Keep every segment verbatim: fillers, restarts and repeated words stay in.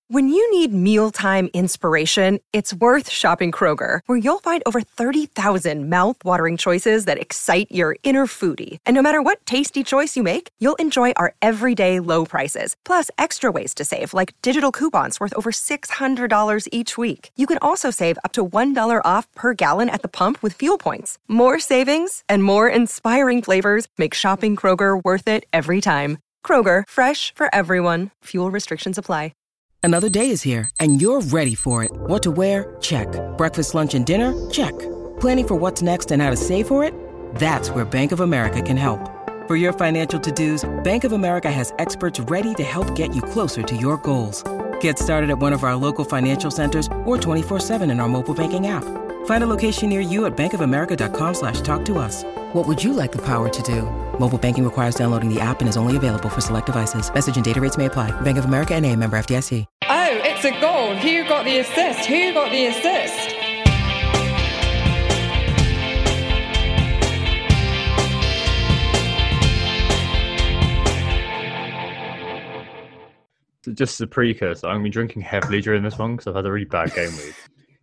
When you need mealtime inspiration, it's worth shopping Kroger, where you'll find over thirty thousand mouth-watering choices that excite your inner foodie. And no matter what tasty choice you make, you'll enjoy our everyday low prices, plus extra ways to save, like digital coupons worth over six hundred dollars each week. You can also save up to one dollar off per gallon at the pump with fuel points. More savings and more inspiring flavors make shopping Kroger worth it every time. Kroger, fresh for everyone. Fuel restrictions apply. Another day is here, and you're ready for it. What to wear? Check. Breakfast, lunch, and dinner? Check. Planning for what's next and how to save for it? That's where Bank of America can help. For your financial to-dos, Bank of America has experts ready to help get you closer to your goals. Get started at one of our local financial centers or twenty-four seven in our mobile banking app. Find a location near you at bankofamerica.com slash talk to us. What would you like the power to do? Mobile banking requires downloading the app and is only available for select devices. Message and data rates may apply. Bank of America N A, member F D I C. Oh, it's a goal. Who got the assist? Who got the assist? Just a precursor, I'm going to be drinking heavily during this one because I've had a really bad game week.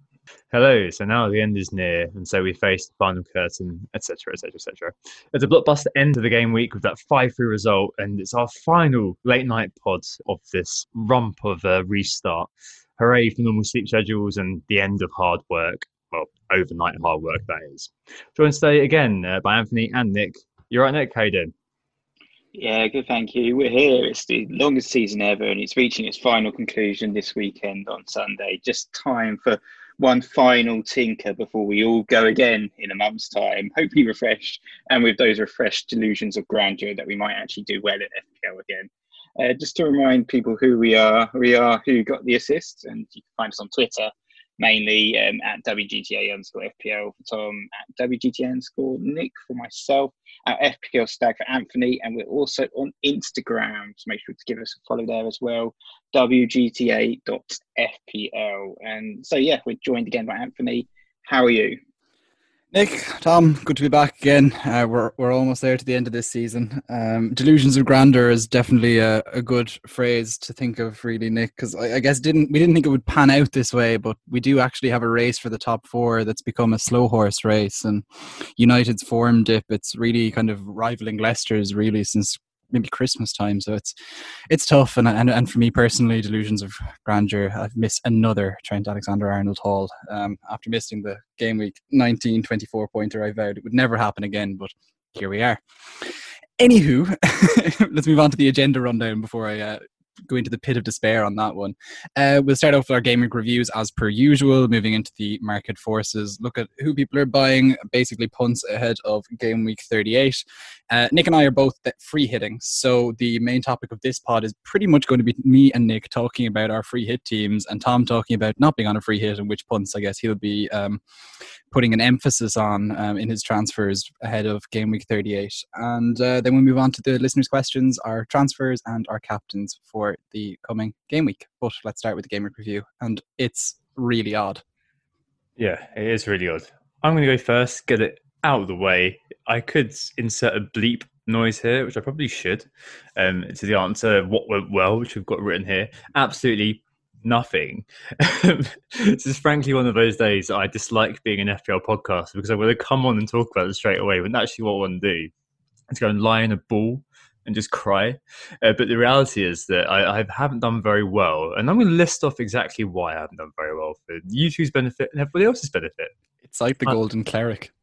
Hello, so now the end is near, and so we face the final curtain, et cetera, et cetera, et cetera. It's a blockbuster end of the game week with that five three result, and it's our final late night pod of this rump of a restart. Hooray for normal sleep schedules and the end of hard work. Well, overnight hard work, that is. Joined today again uh, by Anthony and Nick. You're right, Nick? How you doing? Yeah, good, thank you. We're here. It's the longest season ever, and it's reaching its final conclusion this weekend on Sunday. Just time for one final tinker before we all go again in a month's time, hopefully refreshed, and with those refreshed delusions of grandeur that we might actually do well at F P L again. Uh, just to remind people who we are, we are Who Got the Assist, and you can find us on Twitter, mainly um, at W G T A underscore F P L for Tom, at W G T A underscore Nick for myself, at F P L Stag for Anthony, and we're also on Instagram, so make sure to give us a follow there as well, W G T A dot F P L. And so, yeah, we're joined again by Anthony. How are you? Nick, Tom, good to be back again. Uh, we're we're almost there to the end of this season. Um, delusions of grandeur is definitely a, a good phrase to think of, really, Nick, because I, I guess didn't we didn't think it would pan out this way, but we do actually have a race for the top four that's become a slow horse race, and United's form dip, it's really kind of rivaling Leicester's really since maybe Christmas time, so it's it's tough, and and and for me personally, delusions of grandeur, I've missed another Trent Alexander-Arnold haul um, after missing the game week nineteen twenty-four pointer. I vowed it would never happen again, but here we are. Anywho, let's move on to the agenda rundown before I uh, go into the pit of despair on that one. Uh, we'll start off with our game week reviews as per usual, moving into the market forces, look at who people are buying, basically punts ahead of game week thirty-eight. Uh, Nick and I are both free hitting, so the main topic of this pod is pretty much going to be me and Nick talking about our free hit teams, and Tom talking about not being on a free hit and which punts I guess he'll be um, putting an emphasis on um, in his transfers ahead of game week thirty-eight. And uh, then we'll move on to the listeners' questions, our transfers and our captains for the coming game week. But let's start with the game week review, and it's really odd. Yeah, it is really odd. I'm going to go first, get it out of the way. I could insert a bleep noise here, which I probably should, um, to the answer of what went well, which we've got written here. Absolutely nothing. This is frankly one of those days I dislike being an F P L podcaster, because I want to come on and talk about it straight away, when actually what I want to do is go and lie in a ball and just cry. Uh, but the reality is that I, I haven't done very well, and I'm going to list off exactly why I haven't done very well for you two's benefit and everybody else's benefit. It's like the I- Golden Cleric.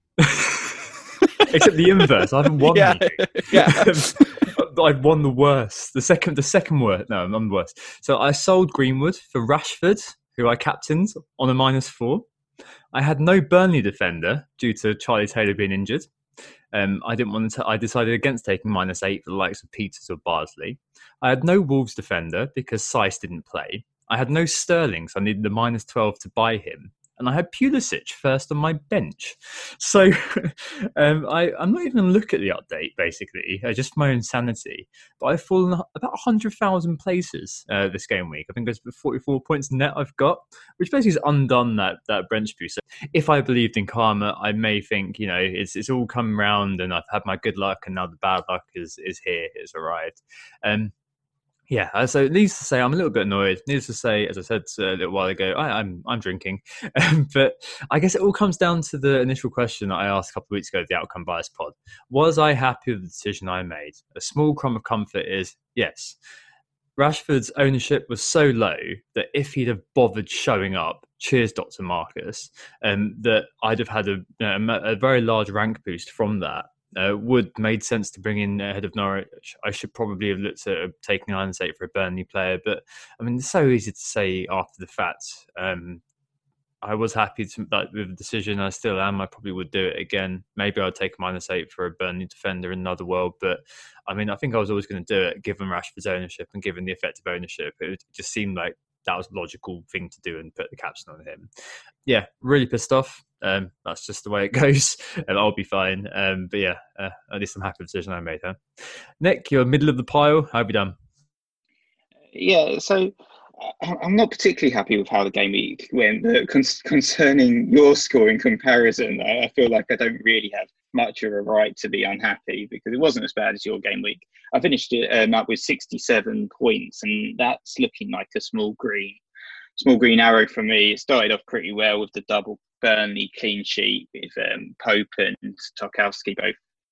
Except the inverse. I haven't won yeah, anything. Yeah. I've won the worst. The second the second worst. No, I'm the worst. So I sold Greenwood for Rashford, who I captained on a minus four. I had no Burnley defender due to Charlie Taylor being injured. Um, I didn't want to. I decided against taking minus eight for the likes of Peters or Barsley. I had no Wolves defender because Seiss didn't play. I had no Sterling, so I needed the minus twelve to buy him. And I had Pulisic first on my bench. So um, I, I'm not even going to look at the update, basically, uh, just for my own sanity. But I've fallen about one hundred thousand places uh, this game week. I think there's forty-four points net I've got, which basically has undone that that bench boost. So if I believed in karma, I may think, you know, it's it's all come round and I've had my good luck and now the bad luck is, is here, it's arrived. Um, Yeah, so needless to say, I'm a little bit annoyed. Needless to say, as I said a little while ago, I, I'm I'm drinking. Um, but I guess it all comes down to the initial question that I asked a couple of weeks ago, the Outcome Bias pod. Was I happy with the decision I made? A small crumb of comfort is yes. Rashford's ownership was so low that if he'd have bothered showing up, cheers, Doctor Marcus, um, that I'd have had a, you know, a very large rank boost from that. Uh, would made sense to bring in ahead of Norwich. I should probably have looked at taking hindsight for a Burnley player, but I mean, it's so easy to say after the fact. Um, I was happy to, like, with the decision. I still am. I probably would do it again. Maybe I'd take a minus eight for a Burnley defender in another world. But I mean, I think I was always going to do it, given Rashford's ownership and given the effective ownership. It just seemed like that was a logical thing to do and put the caption on him. Yeah, really pissed off. Um, that's just the way it goes, and I'll be fine. Um, but yeah, uh, at least I'm happy with the decision I made. Huh? Nick, you're middle of the pile. How have you done? Yeah, so I'm not particularly happy with how the game week went, but con- concerning your score in comparison, I, I feel like I don't really have much of a right to be unhappy because it wasn't as bad as your game week. I finished it um, up with sixty-seven points, and that's looking like a small green, small green arrow for me. It started off pretty well with the double Burnley clean sheet with um, Pope and Tarkowski both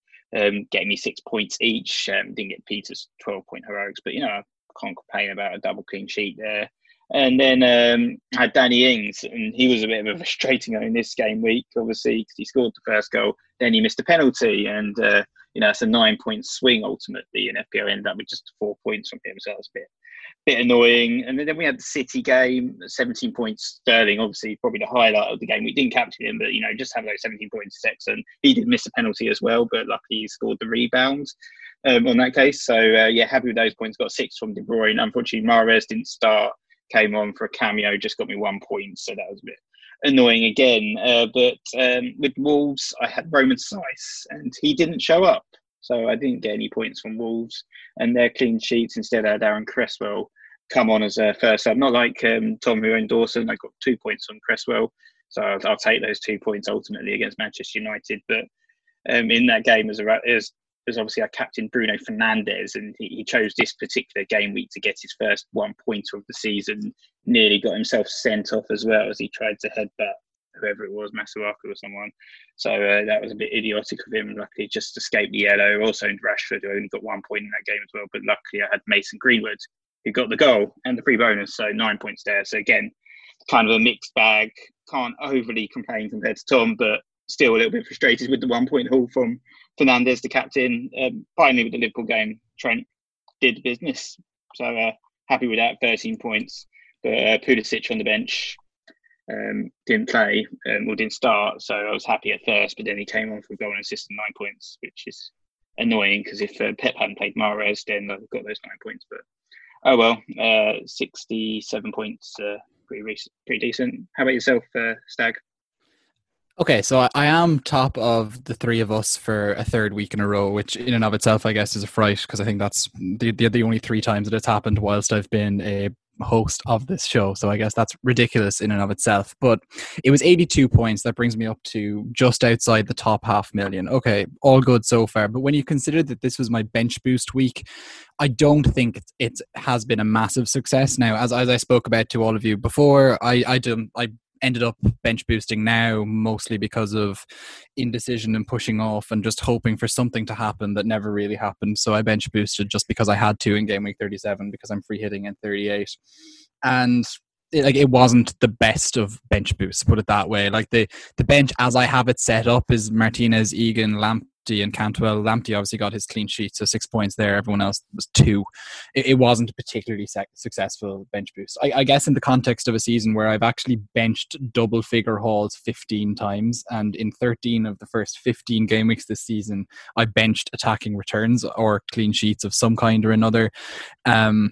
um, getting me six points each. Um, didn't get Peter's twelve-point heroics, but you know, I can't complain about a double clean sheet there. And then um, I had Danny Ings, and he was a bit of a frustrating in this game week, obviously, because he scored the first goal, then he missed a penalty, and uh, you know, it's a nine-point swing ultimately, and F P L ended up with just four points from him, so that was a bit, bit annoying. And then we had the City game, seventeen points. Sterling, obviously, probably the highlight of the game. We didn't captain him, but you know, just have those seventeen points is excellent. He did miss a penalty as well, but luckily he scored the rebound um, on that case. So uh, yeah, happy with those points. Got six from De Bruyne. Unfortunately, Mahrez didn't start. Came on for a cameo, just got me one point, so that was a bit annoying again. Uh, but um, with Wolves, I had Roman Saiss, and he didn't show up, so I didn't get any points from Wolves. And their clean sheets, instead I had Aaron Cresswell come on as a first sub. Not like um, Tom who owned Dawson. I got two points from Cresswell, so I'll, I'll take those two points ultimately against Manchester United. But um, in that game, as a as Because obviously I captained Bruno Fernandes, and he, he chose this particular game week to get his first one pointer of the season. Nearly got himself sent off as well as he tried to headbutt whoever it was, Masuaku or someone. So uh, that was a bit idiotic of him. Luckily, just escaped the yellow. Also, in Rashford, who only got one point in that game as well. But luckily, I had Mason Greenwood, who got the goal and the free bonus. So nine points there. So again, kind of a mixed bag. Can't overly complain compared to Tom, but still a little bit frustrated with the one point haul from Fernandes, the captain. Um, finally, with the Liverpool game, Trent did business. So uh, happy with that, thirteen points. But uh, Pulisic on the bench um, didn't play, um, or didn't start. So I was happy at first, but then he came on for a goal and assist and nine points, which is annoying because if uh, Pep hadn't played Mahrez, then I've got those nine points. But oh well, uh, sixty-seven points, uh, pretty, recent, pretty decent. How about yourself, uh, Stag? Okay, so I, I am top of the three of us for a third week in a row, which in and of itself, I guess, is a fright because I think that's the, the the only three times that it's happened whilst I've been a host of this show. So I guess that's ridiculous in and of itself. But it was eighty-two points. That brings me up to just outside the top half million. Okay, all good so far. But when you consider that this was my bench boost week, I don't think it, it has been a massive success. Now, as as I spoke about to all of you before, I I do I. ended up bench boosting now mostly because of indecision and pushing off and just hoping for something to happen that never really happened. So I bench boosted just because I had to in game week thirty-seven because I'm free hitting in thirty-eight. And it, like it wasn't the best of bench boosts, put it that way. Like the, the bench as I have it set up is Martinez, Egan, Lamptey and Cantwell. Lamptey obviously got his clean sheet, so six points there. Everyone else was two. It, it wasn't a particularly sec- successful bench boost. I, I guess in the context of a season where I've actually benched double figure hauls fifteen times, and in thirteen of the first fifteen game weeks this season, I benched attacking returns or clean sheets of some kind or another. Um,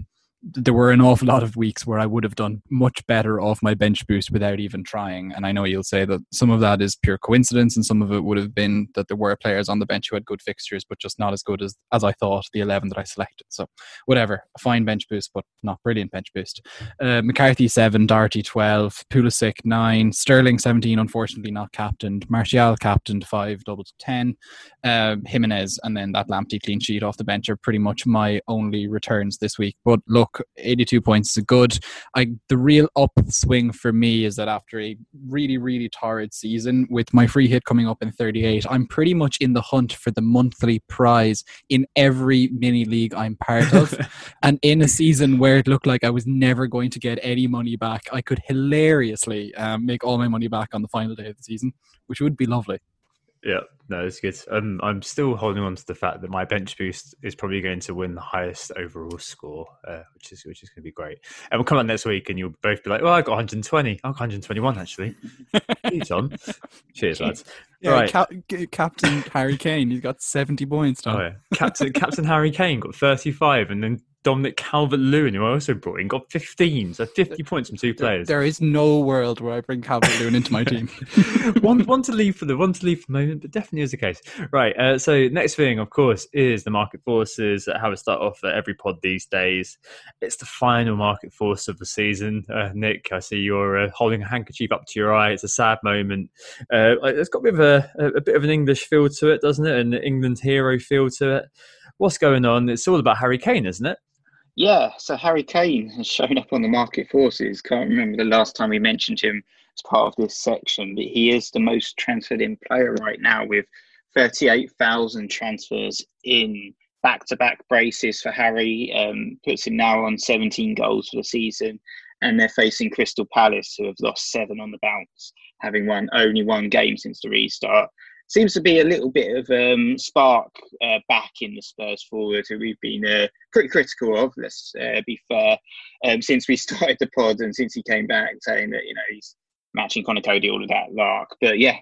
there were an awful lot of weeks where I would have done much better off my bench boost without even trying. And I know you'll say that some of that is pure coincidence and some of it would have been that there were players on the bench who had good fixtures, but just not as good as, as I thought, the eleven that I selected. So whatever, a fine bench boost, but not brilliant bench boost. Uh, McCarthy seven, Doherty twelve, Pulisic nine, Sterling seventeen, unfortunately not captained, Martial captained five, double to ten, uh, Jimenez, and then that Lamptey clean sheet off the bench are pretty much my only returns this week. But look, eighty-two points is good. I the real upswing for me is that after a really, really torrid season, with my free hit coming up in thirty-eight, I'm pretty much in the hunt for the monthly prize in every mini league I'm part of. And in a season where it looked like I was never going to get any money back, I could hilariously um, make all my money back on the final day of the season, which would be lovely. Yeah, no, it's good. Um, I'm still holding on to the fact that my bench boost is probably going to win the highest overall score, uh, which is which is going to be great. And we'll come out next week, and you'll both be like, "Well, I got one hundred twenty. I got one hundred twenty-one actually." Cheers, John. Cheers, lads. Yeah, right. Cap- Captain Harry Kane, he's got seventy points. Tom. Oh, yeah. Captain Captain Harry Kane got thirty-five, and then Dominic Calvert-Lewin, who I also brought in, got fifteen. So fifty points from two players. There is no world where I bring Calvert-Lewin into my team. one, one to leave for the one to leave for the moment, but definitely is the case. Right. Uh, so next thing, of course, is the market forces. How it start off at every pod these days. It's the final market force of the season. Uh, Nick, I see you're uh, holding a handkerchief up to your eye. It's a sad moment. Uh, it's got a bit of a, a bit of an English feel to it, doesn't it? An England hero feel to it. What's going on? It's all about Harry Kane, isn't it? Yeah, so Harry Kane has shown up on the market forces. Can't remember the last time we mentioned him as part of this section, but he is the most transferred in player right now with thirty-eight thousand transfers in back-to-back braces for Harry. Um, puts him now on seventeen goals for the season, and they're facing Crystal Palace, who have lost seven on the bounce, having won only one game since the restart. Seems to be a little bit of um, spark uh, back in the Spurs forward, who we've been uh, pretty critical of, let's uh, be fair, um, since we started the pod and since he came back, saying that, you know, he's matching Conor Cody, all of that lark. But yeah,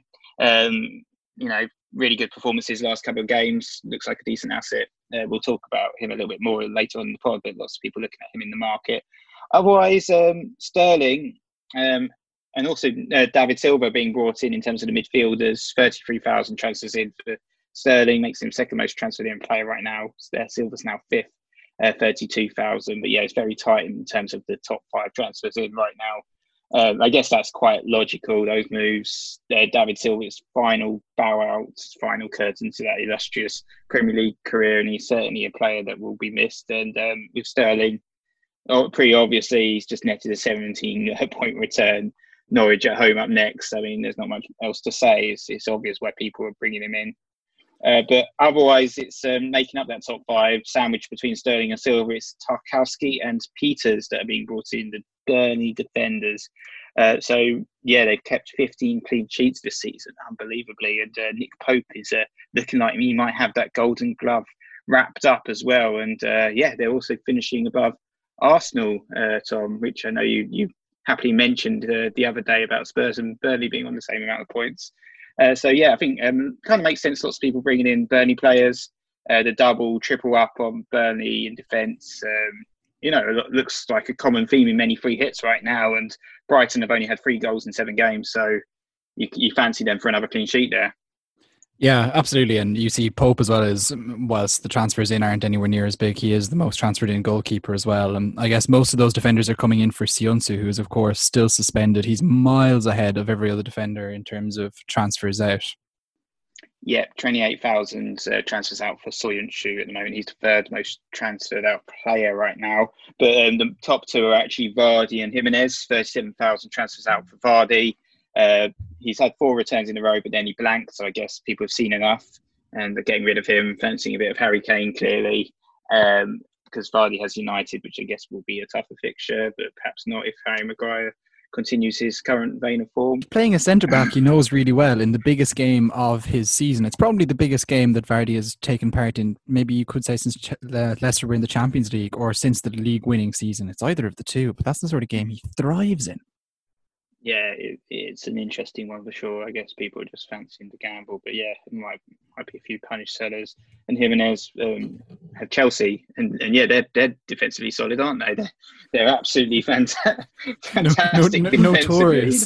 um, you know, really good performances last couple of games. Looks like a decent asset. Uh, we'll talk about him a little bit more later on in the pod, but lots of people looking at him in the market. Otherwise, um, Sterling... Um, And also uh, David Silva being brought in in terms of the midfielders, thirty-three thousand transfers in for Sterling, makes him second most transferred in player right now. Uh, Silva's now fifth, uh, thirty-two thousand. But yeah, it's very tight in terms of the top five transfers in right now. Uh, I guess that's quite logical, those moves. Uh, David Silva's final bow out, final curtain to that illustrious Premier League career, and he's certainly a player that will be missed. And um, with Sterling, oh, pretty obviously, he's just netted a seventeen point return. Norwich at home up next. I mean, there's not much else to say. It's, it's obvious why people are bringing him in. Uh, but otherwise, it's um, making up that top five, sandwiched between Sterling and Silva. It's Tarkowski and Peters that are being brought in, the Burnley defenders. Uh, so, yeah, they've kept fifteen clean sheets this season, unbelievably. And uh, Nick Pope is uh, looking like he might have that golden glove wrapped up as well. And, uh, yeah, they're also finishing above Arsenal, uh, Tom, which I know you you happily mentioned uh, the other day about Spurs and Burnley being on the same amount of points. Uh, so, yeah, I think um, kind of makes sense. Lots of people bringing in Burnley players, uh, the double, triple up on Burnley in defence. Um, you know, it looks like a common theme in many free hits right now. And Brighton have only had three goals in seven games. So you, you fancy them for another clean sheet there. Yeah, absolutely. And you see Pope as well, as whilst the transfers in aren't anywhere near as big, he is the most transferred in goalkeeper as well. And I guess most of those defenders are coming in for Sionsu, who is of course still suspended. He's miles ahead of every other defender in terms of transfers out. Yeah, twenty-eight thousand uh, transfers out for Soyuncu at the moment. He's the third most transferred out player right now. But um, the top two are actually Vardy and Jimenez, thirty-seven thousand transfers out for Vardy. Uh, he's had four returns in a row, but then he blanked. So I guess people have seen enough and they're getting rid of him, fancying a bit of Harry Kane, clearly, um, because Vardy has United, which I guess will be a tougher fixture, but perhaps not if Harry Maguire continues his current vein of form. Playing a centre-back he knows really well in the biggest game of his season. It's probably the biggest game that Vardy has taken part in, maybe you could say since Ch- uh, Leicester were in the Champions League or since the league winning season. It's either of the two, but that's the sort of game he thrives in. yeah, it, it's an interesting one for sure. I guess people are just fancying the gamble, but yeah, it might might be a few punished sellers. And Jimenez um, have Chelsea, and, and yeah, they're they're defensively solid, aren't they? They're, they're absolutely fanta- fantastic. No, no, no, notorious.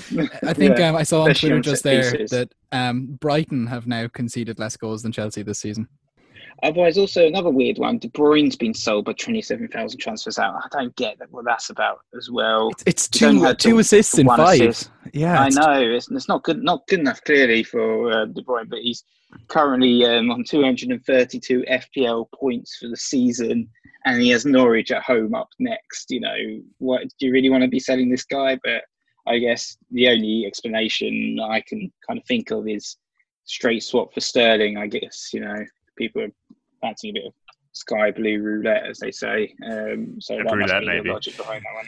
I think yeah, um, I saw on especially Twitter on just set there pieces. that um, Brighton have now conceded less goals than Chelsea this season. Otherwise, also another weird one. De Bruyne's been sold by twenty-seven thousand transfers out. I don't get that, what that's about as well. It's, it's He's only two had two the- assists the in one five. assist. Yeah, I it's- know it's, it's not good, not good enough clearly for uh, De Bruyne, but he's currently um, on two hundred thirty-two F P L points for the season, and he has Norwich at home up next. You know, what do you really want to be selling this guy? But I guess the only explanation I can kind of think of is straight swap for Sterling. I guess, you know, people are fancying a bit of sky blue roulette, as they say. Um, so Yeah, that roulette, must be maybe. the logic behind that one.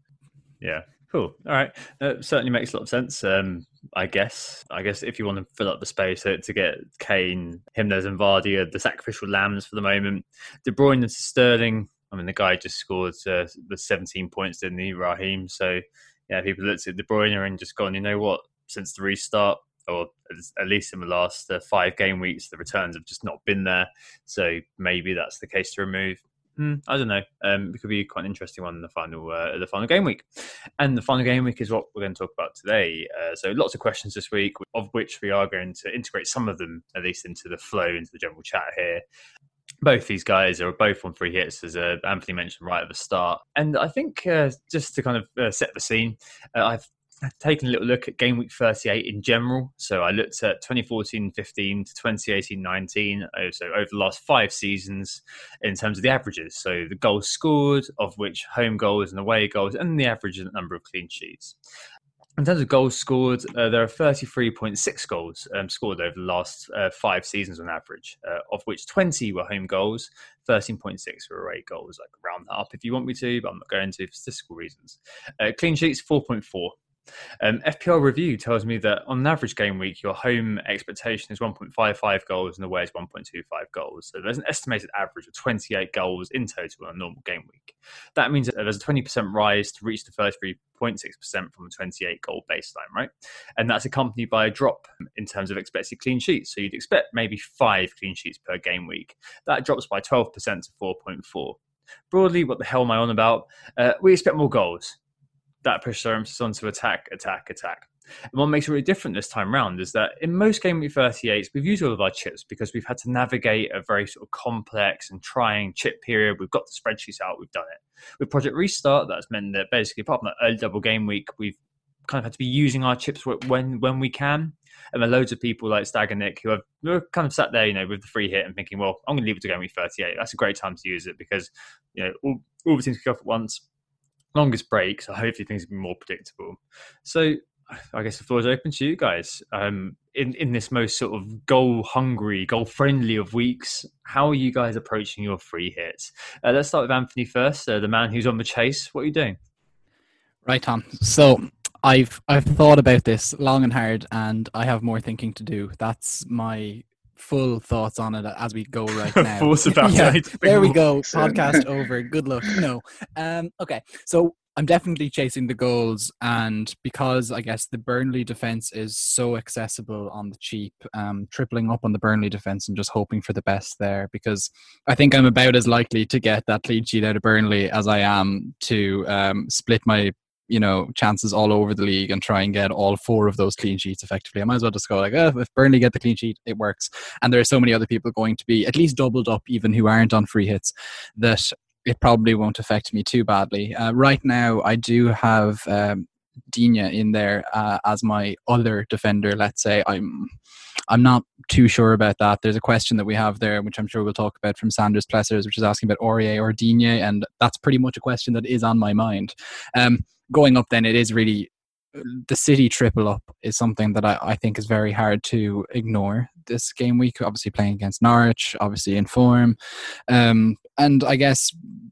Yeah, cool. All right, uh, certainly makes a lot of sense. Um, I guess. I guess if you want to fill up the space to, to get Kane, Jimenez, and Vardy are the sacrificial lambs for the moment. De Bruyne and Sterling. I mean, the guy just scored uh, the seventeen points, didn't he, Raheem? So yeah, people looked at De Bruyne and just gone, you know what? Since the restart, or at least in the last uh, five game weeks, the returns have just not been there. So maybe that's the case to remove. Mm, I don't know. Um, it could be quite an interesting one in the final, uh, the final game week. And the final game week is what we're going to talk about today. Uh, so lots of questions this week, of which we are going to integrate some of them, at least into the flow, into the general chat here. Both these guys are both on free hits, as uh, Anthony mentioned right at the start. And I think uh, just to kind of uh, set the scene, uh, I've taken a little look at game week thirty-eight in general. So I looked at twenty fourteen fifteen to twenty eighteen nineteen, so over the last five seasons in terms of the averages. So the goals scored, of which home goals and away goals, and the average number of clean sheets. In terms of goals scored, uh, there are thirty-three point six goals um, scored over the last uh, five seasons on average, uh, of which twenty were home goals, thirteen point six were away goals. I could round that up if you want me to, but I'm not going to for statistical reasons. Uh, clean sheets, four point four. Um, F P L Review tells me that on an average game week, your home expectation is one point five five goals and away is one point two five goals. So there's an estimated average of twenty-eight goals in total on a normal game week. That means that there's a twenty percent rise to reach the thirty-three point six percent from a twenty-eight goal baseline, right? And that's accompanied by a drop in terms of expected clean sheets. So you'd expect maybe five clean sheets per game week. That drops by twelve percent to four point four. Broadly, what the hell am I on about? Uh, we expect more goals. That pushes our emphasis on to attack, attack, attack. And what makes it really different this time round is that in most Game Week thirty-eights, we've used all of our chips because we've had to navigate a very sort of complex and trying chip period. We've got the spreadsheets out, we've done it. With Project Restart, that's meant that basically, apart from that early double game week, we've kind of had to be using our chips when when we can. And there are loads of people like Stag and Nick who have who are kind of sat there, you know, with the free hit and thinking, well, I'm going to leave it to Game Week thirty-eight. That's a great time to use it because, you know, all, all the teams kick off at once. Longest break, so hopefully things will be more predictable. So I guess the floor is open to you guys. Um, in, in this most sort of goal-hungry, goal-friendly of weeks, how are you guys approaching your free hits? Uh, let's start with Anthony first, uh, the man who's on the chase. What are you doing? Right, Tom. So I've I've thought about this long and hard, and I have more thinking to do. That's my full thoughts on it as we go right now. Thoughts about yeah, it. there we go. Podcast over. Good luck. No. Um, okay. So I'm definitely chasing the goals, and because I guess the Burnley defense is so accessible on the cheap, um, tripling up on the Burnley defense and just hoping for the best there, because I think I'm about as likely to get that clean sheet out of Burnley as I am to um, split my you know, chances all over the league and try and get all four of those clean sheets effectively. I might as well just go like, oh, if Burnley get the clean sheet, it works. And there are so many other people going to be at least doubled up, even who aren't on free hits, that it probably won't affect me too badly. Uh, right now, I do have um, Digne in there uh, as my other defender, let's say. I'm I'm not too sure about that. There's a question that we have there, which I'm sure we'll talk about, from Sanders Plessers, which is asking about Aurier or Digne, and that's pretty much a question that is on my mind. Um, Going up then, it is really, the City triple up is something that I, I think is very hard to ignore this game week. Obviously playing against Norwich, obviously in form. Um, and I guess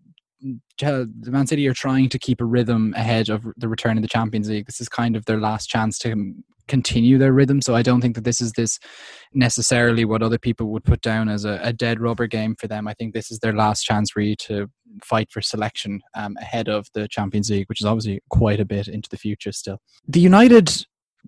the Man City are trying to keep a rhythm ahead of the return of the Champions League. This is kind of their last chance to continue their rhythm. So I don't think that this is this necessarily what other people would put down as a, a dead rubber game for them. I think this is their last chance really to fight for selection um, ahead of the Champions League, which is obviously quite a bit into the future still. The United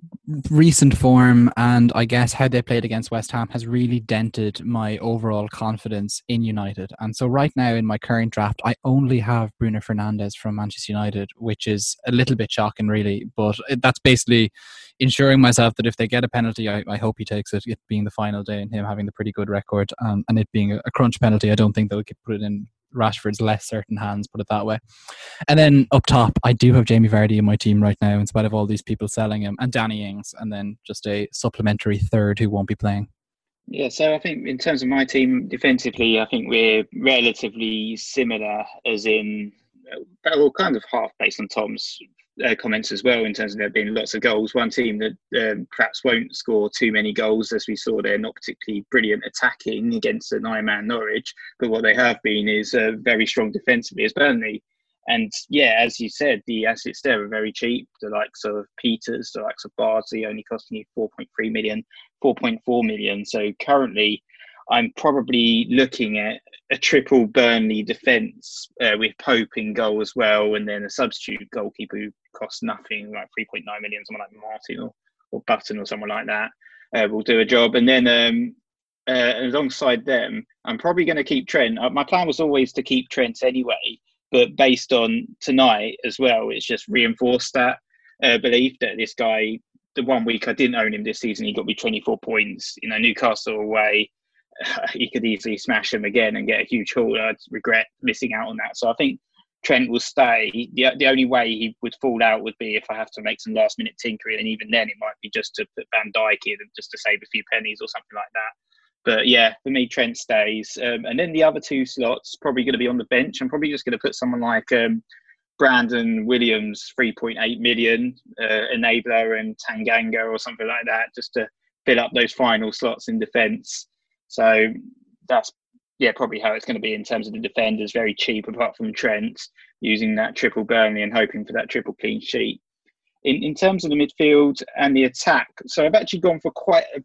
recent form and I guess how they played against West Ham has really dented my overall confidence in United. And so right now in my current draft, I only have Bruno Fernandes from Manchester United, which is a little bit shocking really, but that's basically ensuring myself that if they get a penalty, I, I hope he takes it, it being the final day and him having the pretty good record, um, and it being a, a crunch penalty. I don't think they'll put it in Rashford's less certain hands, put it that way. And then up top, I do have Jamie Vardy in my team right now in spite of all these people selling him, and Danny Ings, and then just a supplementary third who won't be playing. Yeah, so I think in terms of my team defensively, I think we're relatively similar, as in, well, kind of half based on Tom's uh, comments as well, in terms of there being lots of goals. One team that um, perhaps won't score too many goals, as we saw they're not particularly brilliant attacking against an Ironman Norwich, but what they have been is uh, very strong defensively as Burnley. And yeah, as you said, the assets there are very cheap. The likes of Peters, the likes of Bardsley only costing you four point three million, four point four million. So currently I'm probably looking at a triple Burnley defence uh, with Pope in goal as well, and then a substitute goalkeeper who costs nothing, like three point nine million, someone like Martin or, or Button or someone like that uh, will do a job. And then um, uh, alongside them, I'm probably going to keep Trent. Uh, my plan was always to keep Trent anyway, but based on tonight as well, it's just reinforced that uh, belief that this guy, the one week I didn't own him this season, he got me twenty-four points. You know, Newcastle away, uh, he could easily smash them again and get a huge haul. I'd regret missing out on that. So I think Trent will stay. The, the only way he would fall out would be if I have to make some last minute tinkering. And even then, it might be just to put Van Dijk in and just to save a few pennies or something like that. But yeah, for me, Trent stays. Um, and then the other two slots, probably going to be on the bench. I'm probably just going to put someone like um, Brandon Williams, three point eight million, uh, enabler, and Tanganga or something like that, just to fill up those final slots in defence. So that's, yeah, probably how it's going to be in terms of the defenders. Very cheap, apart from Trent, using that triple Burnley and hoping for that triple clean sheet. In, in terms of the midfield and the attack, so I've actually gone for quite a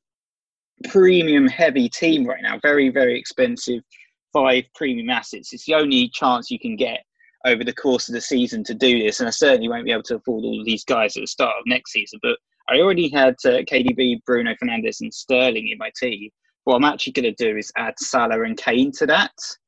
premium heavy team right now. Very, very expensive, five premium assets. It's the only chance you can get over the course of the season to do this, and I certainly won't be able to afford all of these guys at the start of next season. But I already had uh, K D B, Bruno Fernandes and Sterling in my team. What I'm actually going to do is add Salah and Kane to that.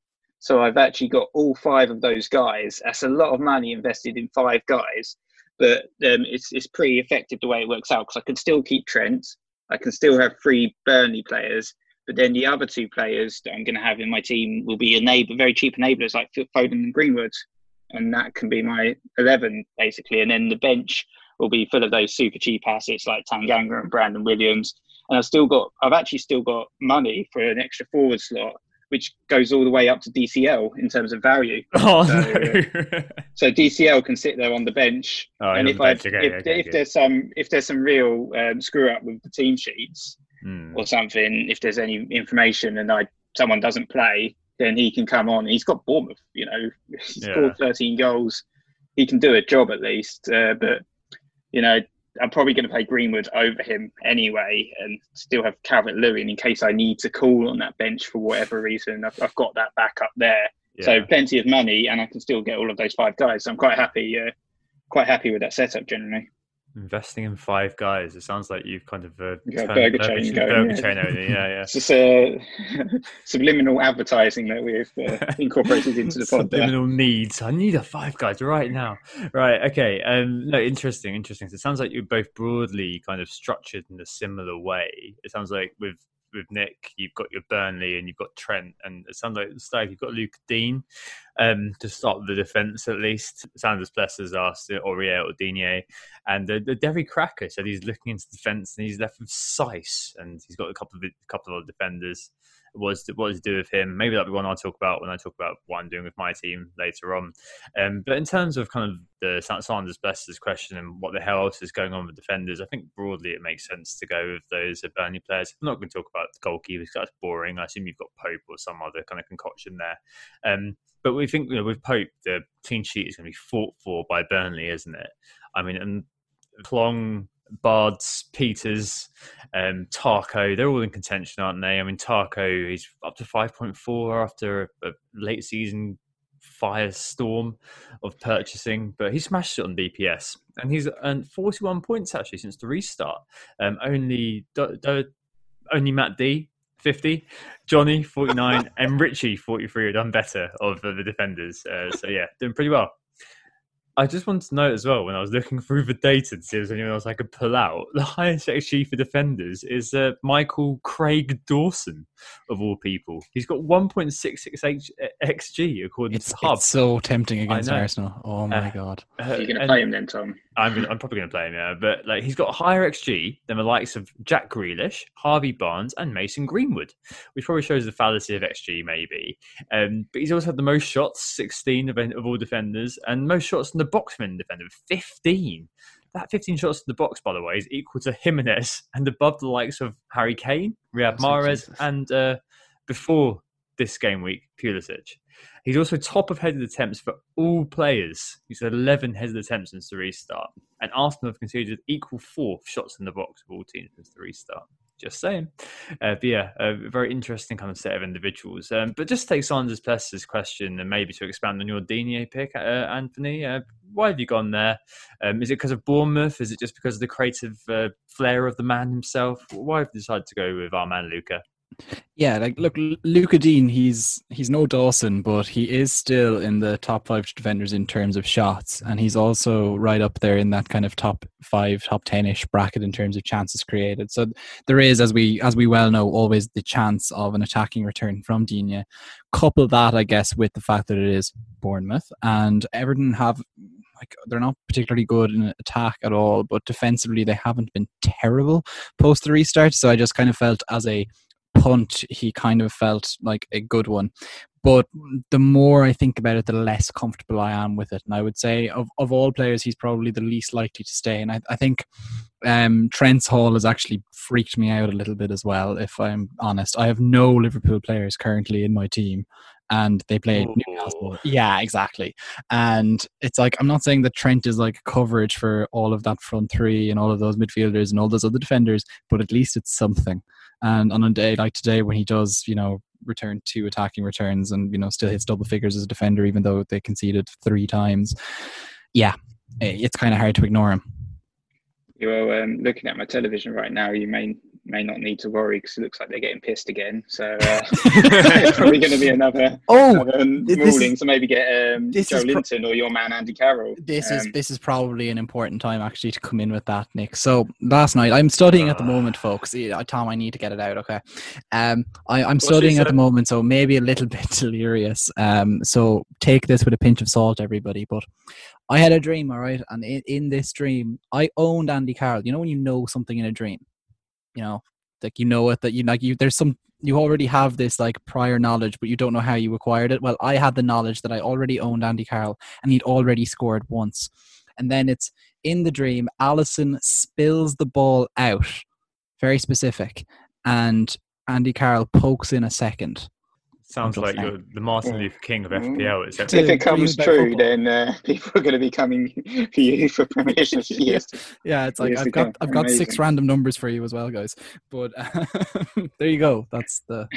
So I've actually got all five of those guys. That's a lot of money invested in five guys, but um, it's it's pretty effective the way it works out, because I can still keep Trent. I can still have three Burnley players, but then the other two players that I'm going to have in my team will be enable, very cheap enablers like Foden and Greenwood. And that can be my eleven, basically. And then the bench will be full of those super cheap assets like Tanganga and Brandon Williams. And I've still got, I've actually still got money for an extra forward slot, which goes all the way up to D C L in terms of value. Oh, so, no. uh, so D C L can sit there on the bench, oh, and if I if, okay, if okay. there's some if there's some real um, screw up with the team sheets mm. or something, if there's any information and I someone doesn't play, then he can come on. He's got Bournemouth, you know, he's yeah. scored thirteen goals. He can do a job at least, uh, but you know, I'm probably going to play Greenwood over him anyway, and still have Calvert-Lewin in case I need to call on that bench for whatever reason. I've, I've got that backup there, yeah. So plenty of money, and I can still get all of those five guys. So I'm quite happy, uh, quite happy with that setup generally. Investing in five guys. It sounds like you've kind of uh, yeah, burger chain going. Burger yeah. chain only. Yeah, yeah. It's just uh, subliminal advertising that we've uh, incorporated into the pod. Subliminal needs. I need a five guys right now. Right. Okay. Um. No. Interesting. Interesting. So it sounds like you're both broadly kind of structured in a similar way. It sounds like with with Nick, you've got your Burnley and you've got Trent, and it sounds like it's like you've got Luke Dean um, to start the defence at least. Sanders Bless has asked Aurier or Digne, and the, the Derry Cracker said he's looking into defence and he's left with Sice, and he's got a couple of a couple of defenders. What to, what to do with him? Maybe that'll be one I'll talk about when I talk about what I'm doing with my team later on. Um, but in terms of kind of the Sanders Bless's question and what the hell else is going on with defenders, I think broadly it makes sense to go with those Burnley players. I'm not going to talk about goalkeepers because that's boring. I assume you've got Pope or some other kind of concoction there. Um, but we think, you know, with Pope, the clean sheet is going to be fought for by Burnley, isn't it? I mean, and Plong Bards, Peters, um, Tarko, they're all in contention, aren't they? I mean, Tarko, he's up to five point four after a, a late season firestorm of purchasing, but he smashed it on B P S, and he's earned forty-one points actually since the restart. Um, only do, do, only Matt D fifty, Johnny forty-nine, and Richie forty-three have done better of uh, the defenders. Uh, so yeah, doing pretty well. I just wanted to note as well, when I was looking through the data to see if there's anyone else I could pull out, the highest X G for defenders is uh, Michael Craig Dawson, of all people. He's got one point six six X G, according it's, to Hub. It's so tempting against Arsenal. Oh, my uh, God. Uh, Are you going to play him then, Tom? I'm gonna, I'm probably going to play him, yeah. But like, he's got higher X G than the likes of Jack Grealish, Harvey Barnes, and Mason Greenwood, which probably shows the fallacy of X G, maybe. Um, but he's also had the most shots, sixteen of, of all defenders, and most shots in the box from defender, fifteen. That fifteen shots in the box, by the way, is equal to Jimenez and above the likes of Harry Kane, Riyad Mahrez, and uh, before this game week, Pulisic. He's also top of headed attempts for all players. He's had eleven headed attempts since the restart. And Arsenal have conceded equal fourth shots in the box of all teams since the restart. Just saying. Uh, but yeah, a very interesting kind of set of individuals. Um, but just to take Sanders Plesser's question and maybe to expand on your Digne pick, uh, Anthony, uh, why have you gone there? Um, is it because of Bournemouth? Is it just because of the creative uh, flair of the man himself? Why have you decided to go with our man Luca? Yeah, like look, Luca Dean, he's he's no Dawson, but he is still in the top five defenders in terms of shots, and he's also right up there in that kind of top five, top ten-ish bracket in terms of chances created. So there is, as we as we well know, always the chance of an attacking return from Digne. Couple that, I guess, with the fact that it is Bournemouth, and Everton have, like, they're not particularly good in attack at all, but defensively they haven't been terrible post the restart. So I just kind of felt as a punt, he kind of felt like a good one. But the more I think about it, the less comfortable I am with it. And I would say of, of all players, he's probably the least likely to stay. And I, I think um, Trent's Hall has actually freaked me out a little bit as well, if I'm honest. I have no Liverpool players currently in my team, and they played Ooh. Newcastle. Yeah, exactly. And it's like, I'm not saying that Trent is like coverage for all of that front three and all of those midfielders and all those other defenders, but at least it's something. And on a day like today, when he does, you know, return two attacking returns and, you know, still hits double figures as a defender, even though they conceded three times, yeah, it's kind of hard to ignore him. You're um, looking at my television right now. You may may not need to worry because it looks like they're getting pissed again. So uh, it's probably going to be another, oh, another mauling. So maybe get um, Joe Linton pro- or your man Andy Carroll. This um, is this is probably an important time actually to come in with that, Nick. So last night, I'm studying at the moment, folks. Yeah, Tom, I need to get it out. Okay, um, I, I'm studying at the moment, so maybe a little bit delirious. Um, so take this with a pinch of salt, everybody. But I had a dream, all right, and in, in this dream, I owned Andy Carroll. You know when you know something in a dream, you know, like you know it that you like you. There's some you already have this like prior knowledge, but you don't know how you acquired it. Well, I had the knowledge that I already owned Andy Carroll, and he'd already scored once. And then it's in the dream, Alisson spills the ball out, very specific, and Andy Carroll pokes in a second. Sounds like you're the Martin Luther King of F P L. If it comes true, then uh, people are going to be coming for you for Premiership years. Yeah, it's like I've got I've got six random numbers for you as well, guys. But uh, there you go. That's the.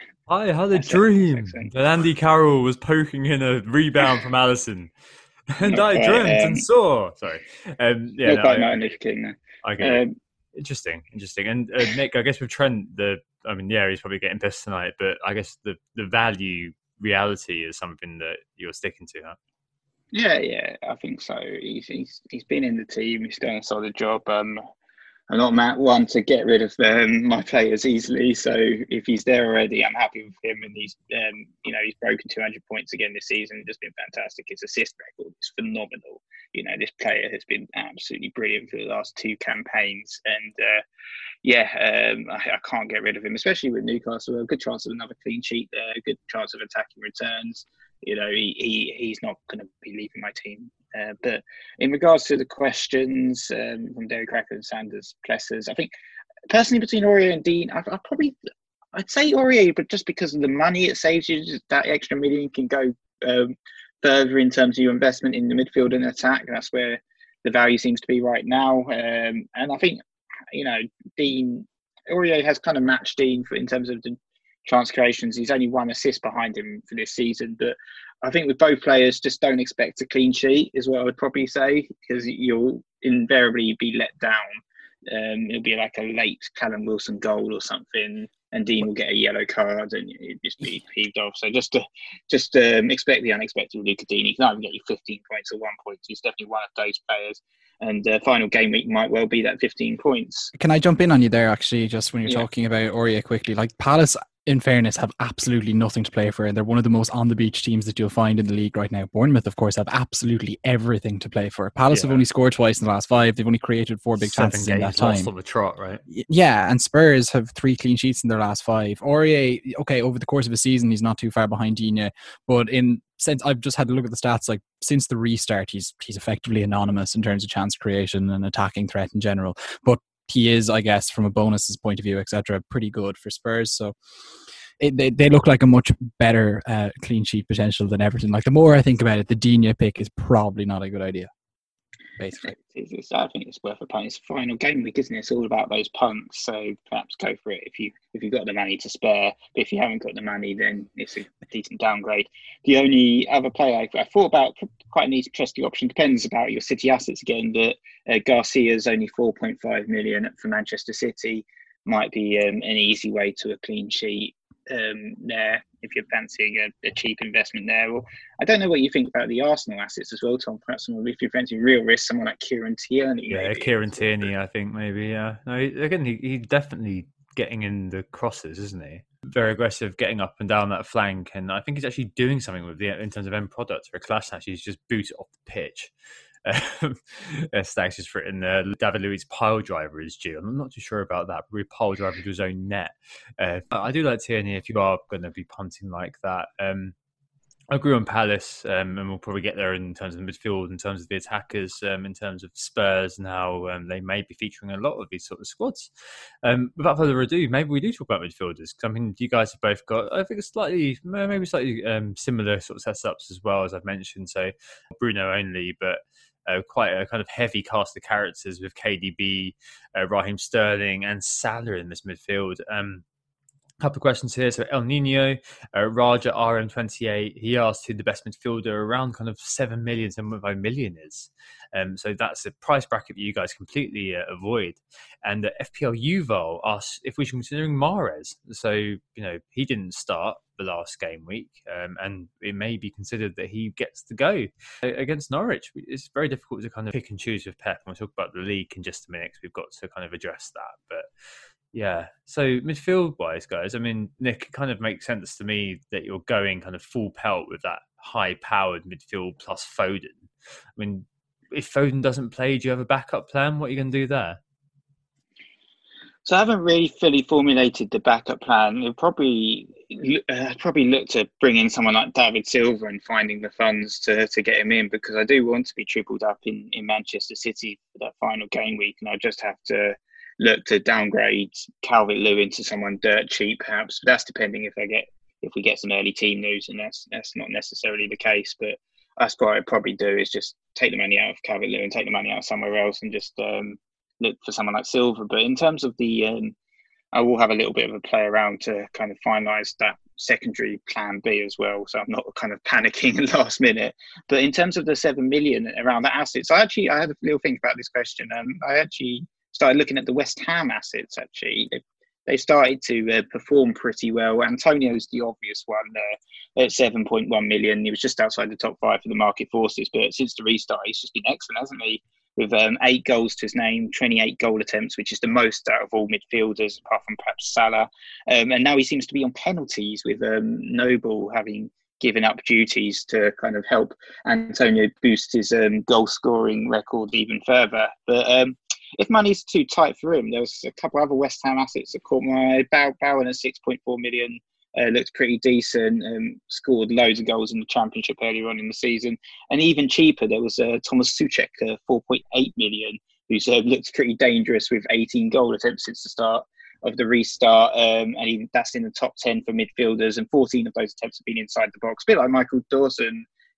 I had a dream that Andy Carroll was poking in a rebound from Alisson, and I quite, dreamt um, and saw. Sorry, um, yeah, not no, quite I, Martin Luther King. No. I get it. Um, Interesting, interesting. And uh, Nick, I guess with Trent, the I mean, yeah, he's probably getting pissed tonight, but I guess the, the value reality is something that you're sticking to, huh? Yeah, yeah, I think so. He's he's he's been in the team. He's done a solid job. Um, I'm not Matt one to get rid of um, my players easily. So if he's there already, I'm happy with him. And he's um, you know, he's broken two hundred points again this season. Just been fantastic. His assist record is phenomenal. You know, this player has been absolutely brilliant for the last two campaigns. And uh, yeah, um, I, I can't get rid of him, especially with Newcastle. A good chance of another clean sheet there. A good chance of attacking returns. You know, he, he he's not going to be leaving my team. Uh, but in regards to the questions um, from Derek Cracker and Sanders Plessers, I think personally between Aurier and Dean, I'd, I'd probably I'd say Aurier, but just because of the money it saves you, just that extra million can go um, further in terms of your investment in the midfield and attack. That's where the value seems to be right now. Um, and I think, you know, Dean, Aurier has kind of matched Dean for, in terms of the chance creations. He's only one assist behind him for this season. But I think with both players, just don't expect a clean sheet is what I would probably say, because you'll invariably be let down. Um, it'll be like a late Callum Wilson goal or something, and Dean will get a yellow card and it'll just be peeved off. So just to, just um, expect the unexpected with Luca Dean. He can either get you fifteen points or one point. He's definitely one of those players. And uh, final game week might well be that fifteen points. Can I jump in on you there, actually, just when you're yeah. talking about Aurier quickly? Like, Palace, in fairness, have absolutely nothing to play for, and they're one of the most on-the-beach teams that you'll find in the league right now. Bournemouth, of course, have absolutely everything to play for. Palace yeah. have only scored twice in the last five. They've only created four big Seven chances games in that time. Lost on the trot, right? Yeah, and Spurs have three clean sheets in their last five. Aurier, okay, over the course of a season, he's not too far behind Digne, but in since I've just had a look at the stats, like since the restart, he's he's effectively anonymous in terms of chance creation and attacking threat in general. But he is, I guess, from a bonus's point of view, et cetera, pretty good for Spurs. So it, they they look like a much better uh, clean sheet potential than Everton. Like, the more I think about it, the Digne pick is probably not a good idea. Basically, it's, it's, I think it's worth a punt. It's final game week, isn't it? It's all about those punts. So perhaps go for it if you if you've got the money to spare. But if you haven't got the money, then it's a decent downgrade. The only other player I, I thought about, quite an interesting option, depends about your City assets again. But uh, Garcia's only four point five million for Manchester City might be um, an easy way to a clean sheet um, there if you're fancying a, a cheap investment there. Or I don't know what you think about the Arsenal assets as well, Tom. Perhaps if you're fancying real risk, someone like Kieran Tierney. Yeah, maybe. Kieran Tierney, I think maybe. Yeah, no, he, again, he, he's definitely getting in the crosses, isn't he? Very aggressive, getting up and down that flank, and I think he's actually doing something with the in terms of end product. For a class, actually, he's just booted off the pitch. Um, Stacks just written uh, David Luiz's pile driver is due. I'm not too sure about that, but we pile driver to his own net. Uh, but I do like Tierney if you are going to be punting like that. Um, I agree on Palace, um, and we'll probably get there in terms of the midfield, in terms of the attackers, um, in terms of Spurs and how um, they may be featuring a lot of these sort of squads. Um, without further ado, maybe we do talk about midfielders, because I mean, you guys have both got, I think, slightly, maybe slightly um, similar sort of setups as well, as I've mentioned. So Bruno only, but Uh, quite a kind of heavy cast of characters with K D B, uh, Raheem Sterling and Salah in this midfield. Um, couple of questions here. So El Nino, uh, Raja R M twenty-eight, he asked who the best midfielder around kind of seven million, seven point five million is. Um, so that's a price bracket that you guys completely uh, avoid. And uh, F P L Yuval asked if we should be considering Mahrez. So, you know, he didn't start the last game week, um, and it may be considered that he gets to go against Norwich. It's very difficult to kind of pick and choose with Pep. We'll talk about the league in just a minute, because we've got to kind of address that. But yeah, so midfield wise, guys, I mean, Nick, it kind of makes sense to me that you're going kind of full pelt with that high powered midfield plus Foden. I mean, if Foden doesn't play, do you have a backup plan? What are you going to do there? So I haven't really fully formulated the backup plan. We'll probably uh, probably look to bring in someone like David Silva and finding the funds to, to get him in, because I do want to be tripled up in, in Manchester City for that final game week, and I just have to look to downgrade Calvert-Lewin to someone dirt cheap, perhaps. But that's depending if I get if we get some early team news, and that's that's not necessarily the case. But that's what I'd probably do, is just take the money out of Calvert-Lewin, take the money out somewhere else, and just um, look for someone like Silva. But in terms of the, um, I will have a little bit of a play around to kind of finalise that secondary plan B as well. So I'm not kind of panicking at last minute. But in terms of the seven million around the assets, I actually, I had a little think about this question. Um, I actually started looking at the West Ham assets, actually. They, they started to uh, perform pretty well. Antonio's the obvious one there at seven point one million. He was just outside the top five for the market forces. But since the restart, he's just been excellent, hasn't he? With um, eight goals to his name, twenty-eight goal attempts, which is the most out of all midfielders, apart from perhaps Salah. Um, and now he seems to be on penalties, with um, Noble having given up duties to kind of help Antonio boost his um, goal-scoring record even further. But um, if money's too tight for him, there was a couple other West Ham assets that caught my eye. Bow- Bowen at six point four million. Uh, looked pretty decent, um, scored loads of goals in the Championship earlier on in the season. And even cheaper, there was uh, Thomas Souček, uh, four point eight million, who's uh, looked pretty dangerous with eighteen goal attempts since the start of the restart. Um, and even that's in the top ten for midfielders, and fourteen of those attempts have been inside the box. A bit like Michael Dawson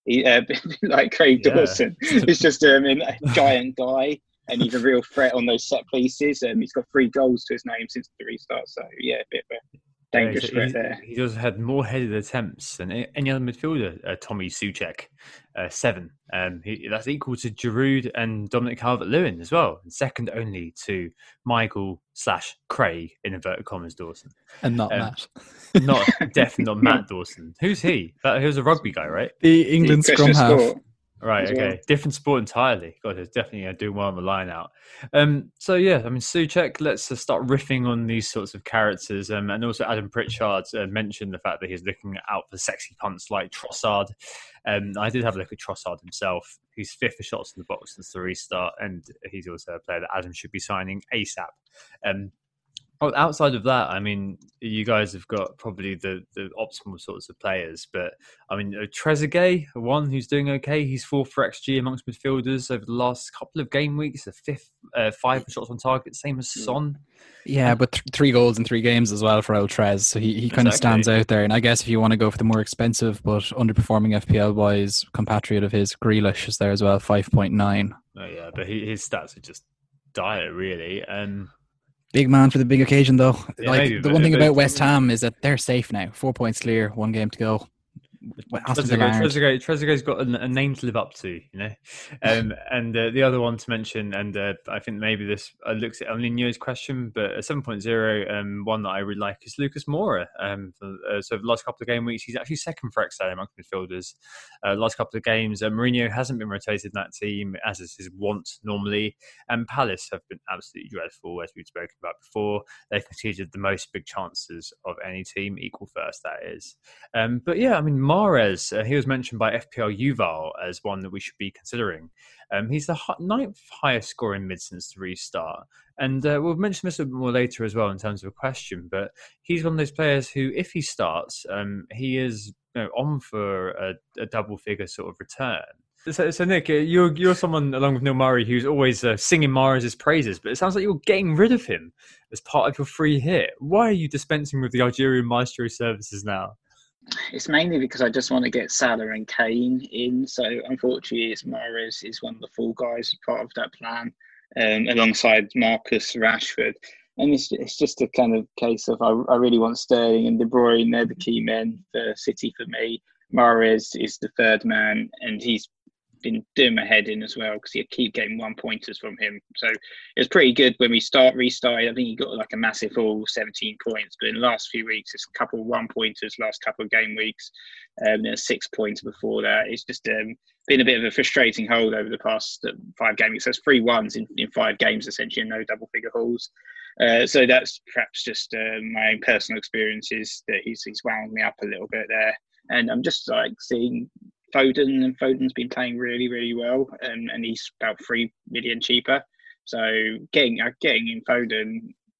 he, uh, like Craig Yeah. Dawson. He's just um, a giant guy, and he's a real threat on those set pieces. Um, he's got three goals to his name since the restart. So yeah, a bit of a dangerous Yeah, threat he's, there. he's also had more headed attempts than a- any other midfielder. Uh, Tommy Souček, uh, seven. Um, he, that's equal to Giroud and Dominic Calvert-Lewin as well, and second only to Michael slash Craig in inverted commas Dawson, And not Um, Matt. not definitely not Matt Dawson. Who's he? That, he was a rugby guy, right? The England scrum Christmas half. sport. Right, as okay. well. Different sport entirely. God, it's definitely uh, doing well on the line out. Um, so, yeah, I mean, Souček, let's uh, start riffing on these sorts of characters. Um, and also Adam Pritchard uh, mentioned the fact that he's looking out for sexy punts like Trossard. Um, I did have a look at Trossard himself. He's fifth for shots in the box since the restart, and he's also a player that Adam should be signing ASAP. Um, Oh, outside of that, I mean, you guys have got probably the, the optimal sorts of players, but I mean, uh, Trezeguet, one who's doing okay. He's fourth for X G amongst midfielders over the last couple of game weeks. A fifth, uh, five shots on target, same as Son. Yeah, but th- three goals in three games as well for El Trez, so he, he kind of Exactly. stands out there. And I guess if you want to go for the more expensive but underperforming F P L wise compatriot of his, Grealish is there as well, five point nine. Oh yeah, but he, his stats are just dire, really. Um, Big man for the big occasion, though. Yeah, like maybe, the but- one thing but- about West Ham is that they're safe now. Four points clear, one game to go. Aston Villa Trezeguet, aren't. Trezeguet, Trezeguet's got a, a name to live up to, you know. Um, and uh, the other one to mention, and uh, I think maybe this uh, looks at El Nino's question, but a seven point oh, um, one that I really like is Lucas Moura. Um, for, uh, so the last couple of game weeks, he's actually second for X A amongst midfielders. Uh, last couple of games, uh, Mourinho hasn't been rotated in that team, as is his wont normally. And Palace have been absolutely dreadful, as we've spoken about before. They've conceded the most big chances of any team, equal first, that is. Um, but yeah, I mean, Mahrez, uh, he was mentioned by F P L Yuval as one that we should be considering. Um, he's the hi- ninth highest scoring mid since the restart. And uh, we'll mention this a bit more later as well in terms of a question, but he's one of those players who, if he starts, um, he is you know, on for a, a double figure sort of return. So, so Nick, uh, you're you're someone along with Neil Murray who's always uh, singing Mahrez's praises, but it sounds like you're getting rid of him as part of your free hit. Why are you dispensing with the Algerian Maestro services now? It's mainly because I just want to get Salah and Kane in. So unfortunately, it's Mahrez is one of the full guys part of that plan, um, alongside Marcus Rashford. And it's, it's just a kind of case of I, I really want Sterling and De Bruyne. They're the key men for City for me. Mahrez is the third man, and he's been doing my head in as well because you keep getting one pointers from him. So it's pretty good when we start restarted. I think he got like a massive haul, seventeen points, but in the last few weeks, it's a couple of one pointers, last couple of game weeks, um, then six points before that. It's just um, been a bit of a frustrating hold over the past uh, five game weeks. So it's three ones in, in five games essentially, and no double figure hauls. Uh, so that's perhaps just uh, my own personal experiences that he's, he's wound me up a little bit there. And I'm just like seeing Foden, and Foden's been playing really, really well, and, and he's about three million cheaper. So getting uh, getting in Foden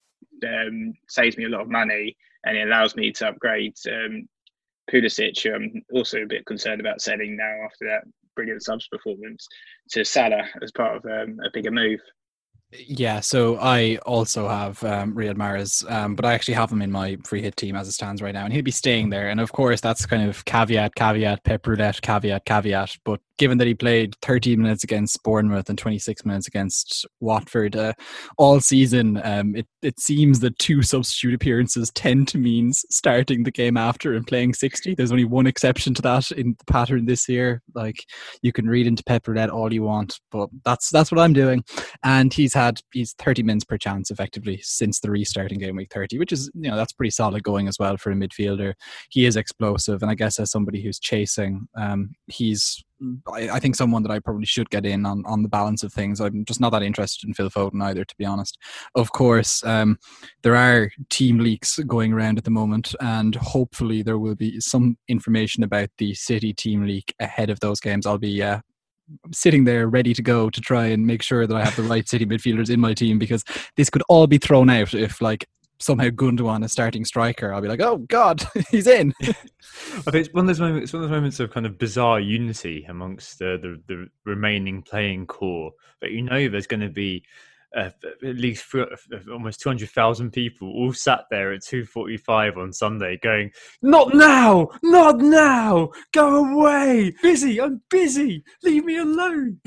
um, saves me a lot of money, and it allows me to upgrade um, Pulisic, who I'm also a bit concerned about selling now after that brilliant subs performance, to Salah as part of um, a bigger move. Yeah, so I also have um, Riyad Mahrez, um, but I actually have him in my free hit team as it stands right now, and he'll be staying there. And of course, that's kind of caveat, caveat, Pep Roulette, caveat, caveat. But given that he played thirteen minutes against Bournemouth and twenty-six minutes against Watford uh, all season, um, it, it seems that two substitute appearances tend to mean starting the game after and playing sixty. There's only one exception to that in the pattern this year. Like, you can read into Pep Roulette all you want, but that's that's what I'm doing. And he's had he's thirty minutes per chance effectively since the restart in game week thirty, which is, you know, that's pretty solid going as well for a midfielder. He is explosive, and I guess as somebody who's chasing, um, he's I, I think someone that I probably should get in on, on the balance of things. I'm just not that interested in Phil Foden either, to be honest. Of course, um, there are team leaks going around at the moment, and hopefully there will be some information about the City team leak ahead of those games. I'll be uh, sitting there ready to go to try and make sure that I have the right City midfielders in my team, because this could all be thrown out if, like, somehow Gundogan is starting striker. I'll be like, oh God, he's in. I think it's one of those moments. It's one of those moments of kind of bizarre unity amongst the the, the remaining playing core. But you know, there's going to be uh, at least for, uh, almost two hundred thousand people all sat there at two forty-five on Sunday going, "Not now! Not now! Go away! Busy! I'm busy! Leave me alone!"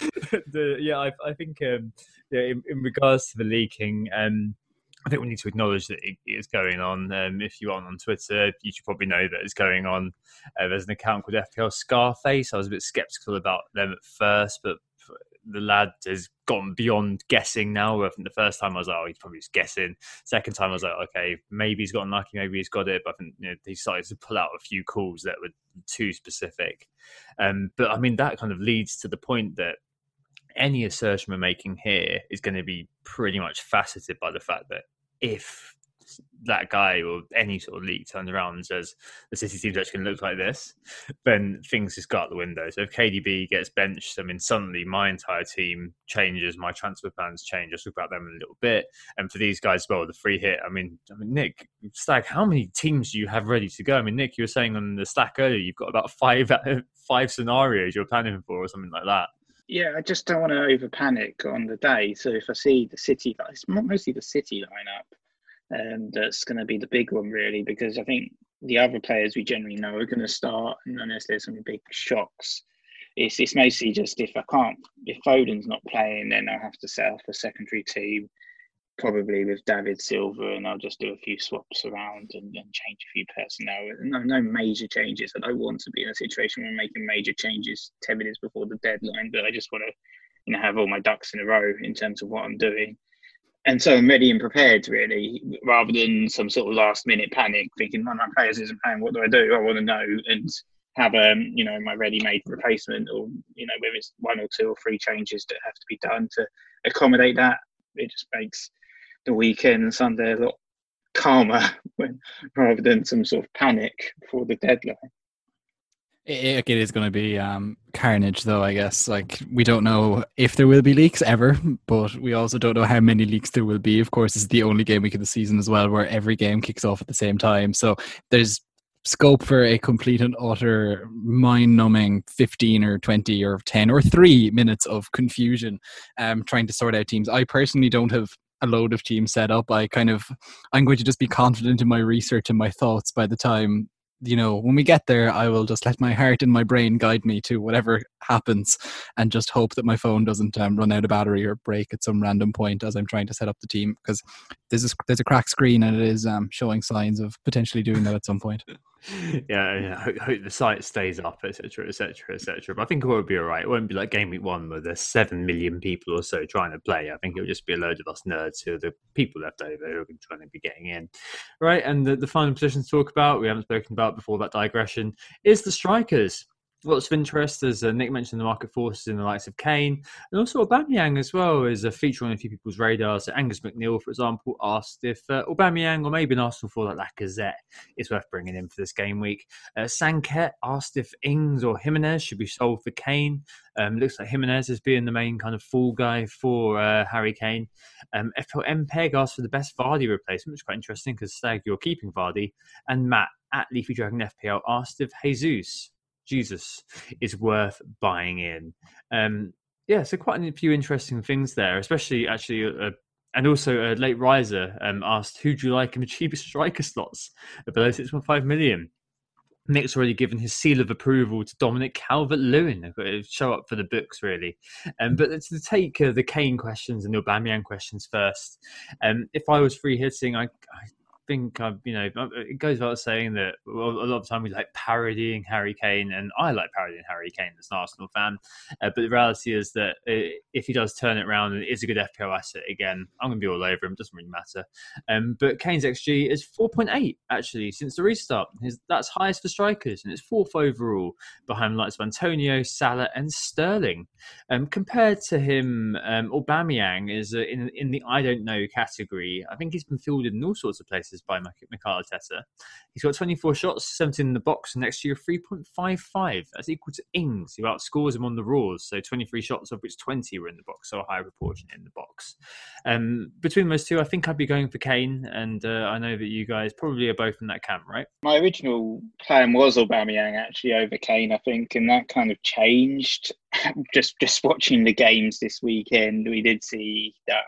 the, yeah, I, I think um, yeah, in, in regards to the leaking, um, I think we need to acknowledge that it is going on. Um, if you aren't on Twitter, you should probably know that it's going on. Uh, there's an account called F P L Scarface. I was a bit sceptical about them at first, but the lad has gone beyond guessing now. I think the first time I was like, oh, he's probably just guessing. Second time I was like, okay, maybe he's got unlucky, maybe he's got it. But I think, you know, he started to pull out a few calls that were too specific. Um, but I mean, that kind of leads to the point that any assertion we're making here is going to be pretty much faceted by the fact that if that guy or any sort of leak turns around and says the City team's actually going to look like this, then things just go out the window. So if K D B gets benched, I mean, suddenly my entire team changes, my transfer plans change. I'll talk about them in a little bit. And for these guys as well, the free hit, I mean, I mean, Nick, Stag, how many teams do you have ready to go? I mean, Nick, you were saying on the Stack earlier, you've got about five five scenarios you're planning for or something like that. Yeah, I just don't want to over panic on the day. So if I see the City, it's mostly the City lineup, um, that's going to be the big one really, because I think the other players we generally know are going to start, and unless there's some big shocks, it's it's mostly just if I can't, if Foden's not playing, then I'll have to set up a secondary team, probably with David Silva, and I'll just do a few swaps around and, and change a few personnel. No, no major changes. I don't want to be in a situation where I'm making major changes ten minutes before the deadline, but I just want to, you know, have all my ducks in a row in terms of what I'm doing. And so I'm ready and prepared, really, rather than some sort of last minute panic, thinking, "One of my players isn't playing. What do I do?" I want to know and have um, you know, my ready-made replacement, or you know, whether it's one or two or three changes that have to be done to accommodate that. It just makes the weekend and Sunday a lot calmer when, rather than some sort of panic before the deadline. It, it is going to be um, carnage, though, I guess. Like, we don't know if there will be leaks ever, but we also don't know how many leaks there will be. Of course, it's the only game week of the season as well, where every game kicks off at the same time. So there's scope for a complete and utter mind-numbing fifteen or twenty or ten or three minutes of confusion um, trying to sort out teams. I personally don't have a load of teams set up. I kind of, I'm going to just be confident in my research and my thoughts by the time, you know, when we get there. I will just let my heart and my brain guide me to whatever happens and just hope that my phone doesn't um, run out of battery or break at some random point as I'm trying to set up the team, because there's a, there's a cracked screen and it is um, showing signs of potentially doing that at some point. Yeah, yeah. Hope, hope the site stays up, etc, etc, etc. But I think it will be all right. It won't be like game week one where there's seven million people or so trying to play. I think it'll just be a load of us nerds who are the people left over who are trying to be getting in, right? And the, the final position to talk about, we haven't spoken about before that digression, is the strikers. Lots of interest, as uh, Nick mentioned, the market forces in the likes of Kane, and also Aubameyang as well is a feature on a few people's radars. So Angus McNeil, for example, asked if uh, Aubameyang or maybe an Arsenal for like Lacazette is worth bringing in for this game week. Uh, Sanket asked if Ings or Jimenez should be sold for Kane. Um, looks like Jimenez is being the main kind of fall guy for uh, Harry Kane. Um, F P L M P E G asked for the best Vardy replacement, which is quite interesting because Stag, you're keeping Vardy. And Matt at Leafy Dragon F P L asked if Jesus Jesus is worth buying in. Um, yeah, so quite a few interesting things there, especially actually, uh, and also a late riser um, asked, who do you like in the cheapest striker slots below six point five million? Nick's already given his seal of approval to Dominic Calvert-Lewin. I've got to show up for the books, really. Um, but to take uh, the Kane questions and the Aubameyang questions first, um, if I was free hitting, I, I think, uh, you know, it goes without saying that a lot of the time we like parodying Harry Kane, and I like parodying Harry Kane as an Arsenal fan. Uh, but the reality is that if he does turn it around and is a good F P L asset again, I'm going to be all over him. Doesn't really matter. Um, but Kane's X G is four point eight actually since the restart. His, that's highest for strikers, and it's fourth overall behind the likes of Antonio, Salah, and Sterling. Um, compared to him, um, Aubameyang is uh, in in the I don't know category. I think he's been fielded in all sorts of places by Mikel Arteta. He's got twenty-four shots, seventeen in the box, and next year three point five five. That's equal to Ings, who outscores him on the Raws. So twenty-three shots, of which twenty were in the box, so a higher proportion in the box. Um, between those two, I think I'd be going for Kane, and uh, I know that you guys probably are both in that camp, right? My original plan was Aubameyang actually over Kane, I think, and that kind of changed. just just watching the games this weekend, we did see that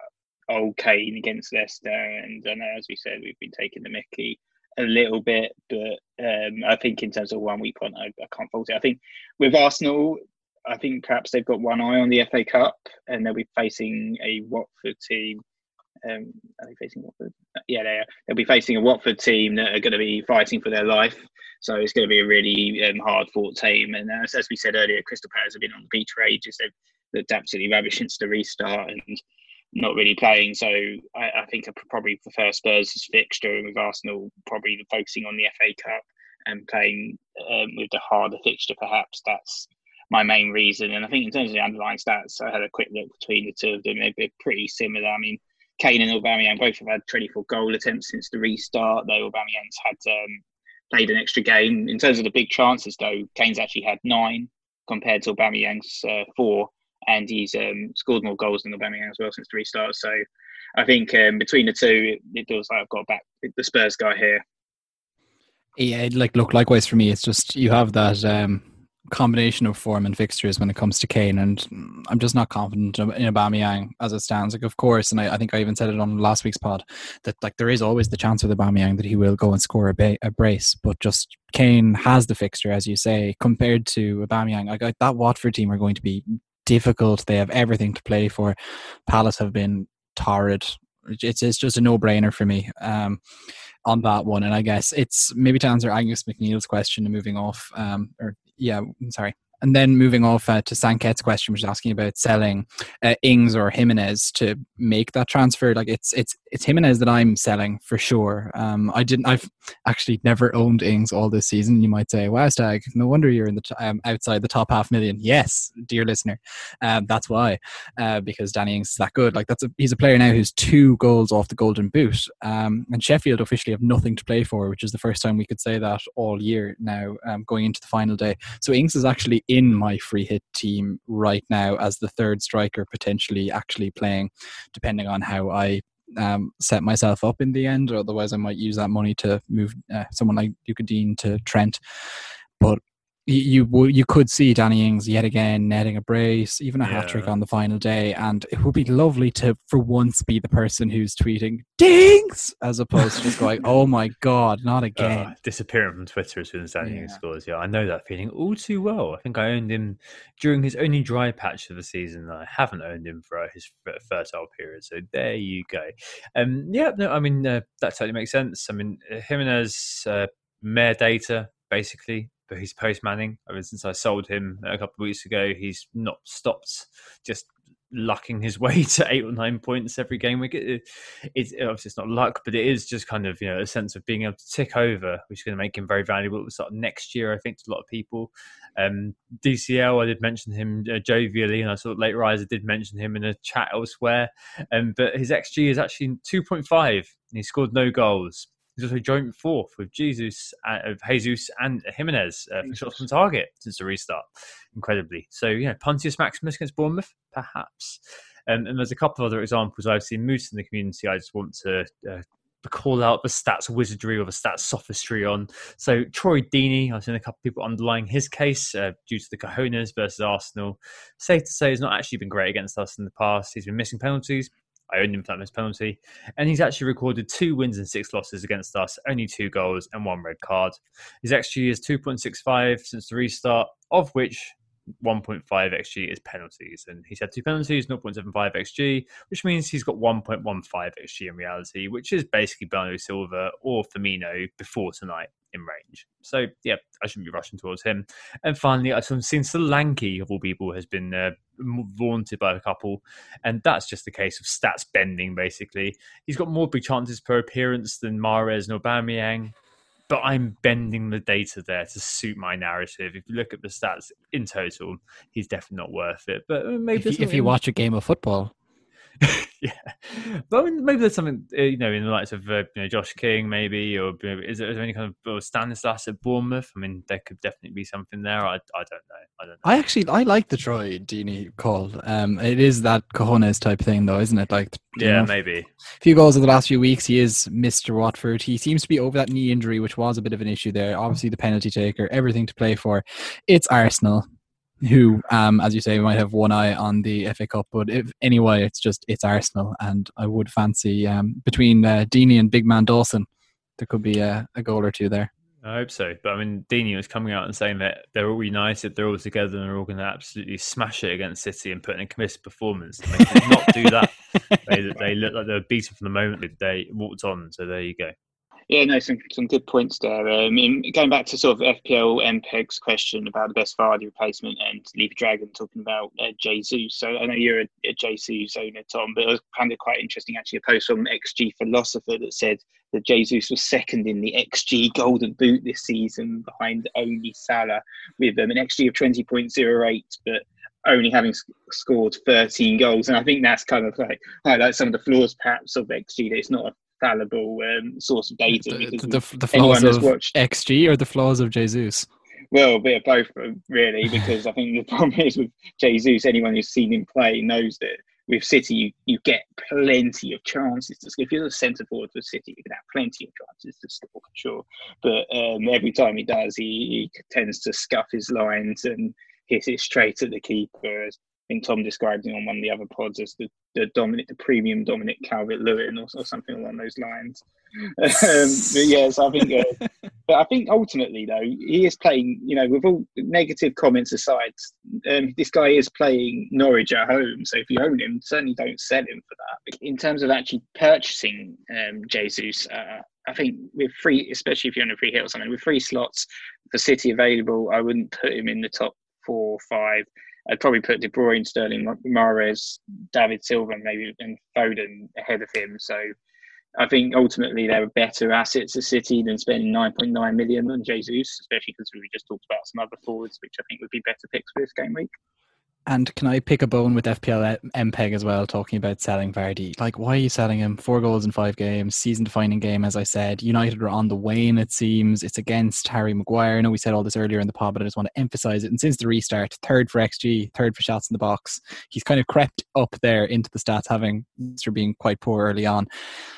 old Kane against Leicester, and I know, as we said, we've been taking the mickey a little bit, but um, I think in terms of one week on, I, I can't fault it. I think with Arsenal, I think perhaps they've got one eye on the F A Cup, and they'll be facing a Watford team. Um, are they facing Watford? Yeah, they are. They'll be facing a Watford team that are going to be fighting for their life. So it's going to be a really um, hard-fought team. And as, as we said earlier, Crystal Palace have been on the beach for ages. They've looked absolutely rubbish since the restart and not really playing. So I, I think I probably prefer Spurs' fixture, and with Arsenal probably focusing on the F A Cup and playing um, with the harder fixture perhaps. That's my main reason. And I think in terms of the underlying stats, I had a quick look between the two of them. They're pretty similar. I mean, Kane and Aubameyang both have had twenty-four goal attempts since the restart, though Aubameyang's had um, played an extra game. In terms of the big chances, though, Kane's actually had nine compared to Aubameyang's uh, four, and he's um, scored more goals than Aubameyang as well since the restart. So I think um, between the two, it, it feels like I've got back the Spurs guy here. Yeah, like look, likewise for me, it's just you have that um, combination of form and fixtures when it comes to Kane, and I'm just not confident in Aubameyang as it stands. Like, of course, and I, I think I even said it on last week's pod that like there is always the chance with Aubameyang that he will go and score a, ba- a brace, but just Kane has the fixture, as you say, compared to Aubameyang. Like, like that Watford team are going to be difficult. They have everything to play for. Palace have been torrid. It's it's just a no-brainer for me um, on that one. And I guess it's maybe to answer Angus McNeil's question and moving off, um, or yeah, sorry. And then moving off uh, to Sanket's question, which is asking about selling uh, Ings or Jimenez to make that transfer. Like it's it's it's Jimenez that I'm selling for sure. Um, I didn't. I've actually never owned Ings all this season. You might say, "Wow, Stag, no wonder you're in the t- um, outside the top half million." Yes, dear listener, um, that's why. Uh, because Danny Ings is that good. Like that's a, he's a player now who's two goals off the Golden Boot. Um, and Sheffield officially have nothing to play for, which is the first time we could say that all year now, um, going into the final day. So Ings is actually in my free hit team right now as the third striker, potentially actually playing, depending on how I um, set myself up in the end. Or otherwise, I might use that money to move uh, someone like Luca Dean to Trent. But you you, you could see Danny Ings yet again netting a brace, even a yeah. hat-trick on the final day, and it would be lovely to for once be the person who's tweeting "Dings" as opposed to just going, "Oh my god, not again!" Uh, disappearing from Twitter as soon as Danny yeah. Ings scores. Yeah, I know that feeling all too well. I think I owned him during his only dry patch of the season. I haven't owned him for his fertile period. So there you go. Um, yeah, no, I mean uh, that totally makes sense. I mean Jimenez, uh, Mare data basically. But he's post-Manning. Ever since I sold him a couple of weeks ago, he's not stopped just lucking his way to eight or nine points every game week. It, it's obviously it's not luck, but it is just kind of, you know, a sense of being able to tick over, which is going to make him very valuable at the start of next year, I think, to a lot of people. Um, D C L, I did mention him uh, jovially, and I saw Late Riser did mention him in a chat elsewhere. Um, but his X G is actually two point five, and he scored no goals. He's also joint fourth with Jesus, uh, of Jesus and Jimenez uh, for shots on target since the restart. Incredibly. So, yeah, Pontius Maximus against Bournemouth, perhaps. Um, and there's a couple of other examples I've seen moose in the community I just want to uh, call out the stats wizardry or the stats sophistry on. So, Troy Deeney, I've seen a couple of people underlying his case uh, due to the cojones versus Arsenal. Safe to say, he's not actually been great against us in the past. He's been missing penalties. I owned him for that missed penalty. And he's actually recorded two wins and six losses against us, only two goals and one red card. His X G is two point six five since the restart, of which one point five X G is penalties. And he's had two penalties, zero point seven five X G, which means he's got one point one five X G in reality, which is basically Bernardo Silva or Firmino before tonight in range. So, yeah, I shouldn't be rushing towards him. And finally, I've seen Solanke, of all people, has been uh, vaunted by a couple, and that's just a case of stats bending, basically. He's got more big chances per appearance than Mahrez and Aubameyang, but I'm bending the data there to suit my narrative. If you look at the stats in total, he's definitely not worth it. But maybe if you, if you watch a game of football. yeah, but I mean, maybe there's something, you know, in the likes of uh, you know, Josh King, maybe, or is there, is there any kind of Stanislas at Bournemouth? I mean, there could definitely be something there. I, I don't know. I don't know. I actually I like the Troy Deeney call. Um, it is that cojones type thing, though, isn't it? Like, yeah, know, maybe. A few goals in the last few weeks. He is Mister Watford. He seems to be over that knee injury, which was a bit of an issue there. Obviously, the penalty taker, everything to play for. It's Arsenal. who, um, as you say, might have one eye on the F A Cup. But if anyway, it's just it's Arsenal, and I would fancy um, between uh, Deeney and big man Dawson, there could be a, a goal or two there. I hope so. But I mean, Deeney was coming out and saying that they're all united, they're all together, and they're all going to absolutely smash it against City and put in a committed performance. And they did not do that. They, they looked like they were beaten from the moment they walked on. So there you go. Yeah, no, some some good points there. Um, I mean, going back to sort of F P L M P E G's question about the best Vardy replacement and Leafy Dragon talking about uh, Jesus. So I know you're a, a Jesus owner, Tom, but it was kind of quite interesting actually, a post from X G Philosopher that said that Jesus was second in the X G Golden Boot this season behind only Salah with um, an X G of twenty point oh eight, but only having sc- scored thirteen goals. And I think that's kind of like highlights some of the flaws perhaps of X G, that it's not a fallible um, source of data. The, because the, the flaws of watched, X G or the flaws of Jesus? Well, a bit of both, really, because I think the problem is with Jesus, anyone who's seen him play knows that with City, you, you get plenty of chances to score. If you're a centre forward for City, you can have plenty of chances to score, for sure. But um, every time he does, he, he tends to scuff his lines and hit it straight at the keeper. I think Tom described him on one of the other pods as the, the Dominic, the premium Dominic Calvert-Lewin, or, or something along those lines. Um, but yeah, so I think, uh, but I think ultimately though, he is playing. You know, with all negative comments aside, um, this guy is playing Norwich at home. So if you own him, certainly don't sell him for that. In terms of actually purchasing um, Jesus, uh, I think with free, especially if you're on a free hit or something, with free slots for City available, I wouldn't put him in the top four or five. I'd probably put De Bruyne, Sterling, Mahrez, David Silva, maybe, and Foden ahead of him. So I think ultimately there are better assets at City than spending nine point nine million on Jesus, especially because we just talked about some other forwards, which I think would be better picks for this game week. And can I pick a bone with F P L M P E G as well, talking about selling Vardy? Like, why are you selling him? Four goals in five games, season-defining game, as I said. United are on the wane, it seems. It's against Harry Maguire. I know we said all this earlier in the pod, but I just want to emphasise it. And since the restart, third for X G, third for shots in the box. He's kind of crept up there into the stats, having for being quite poor early on.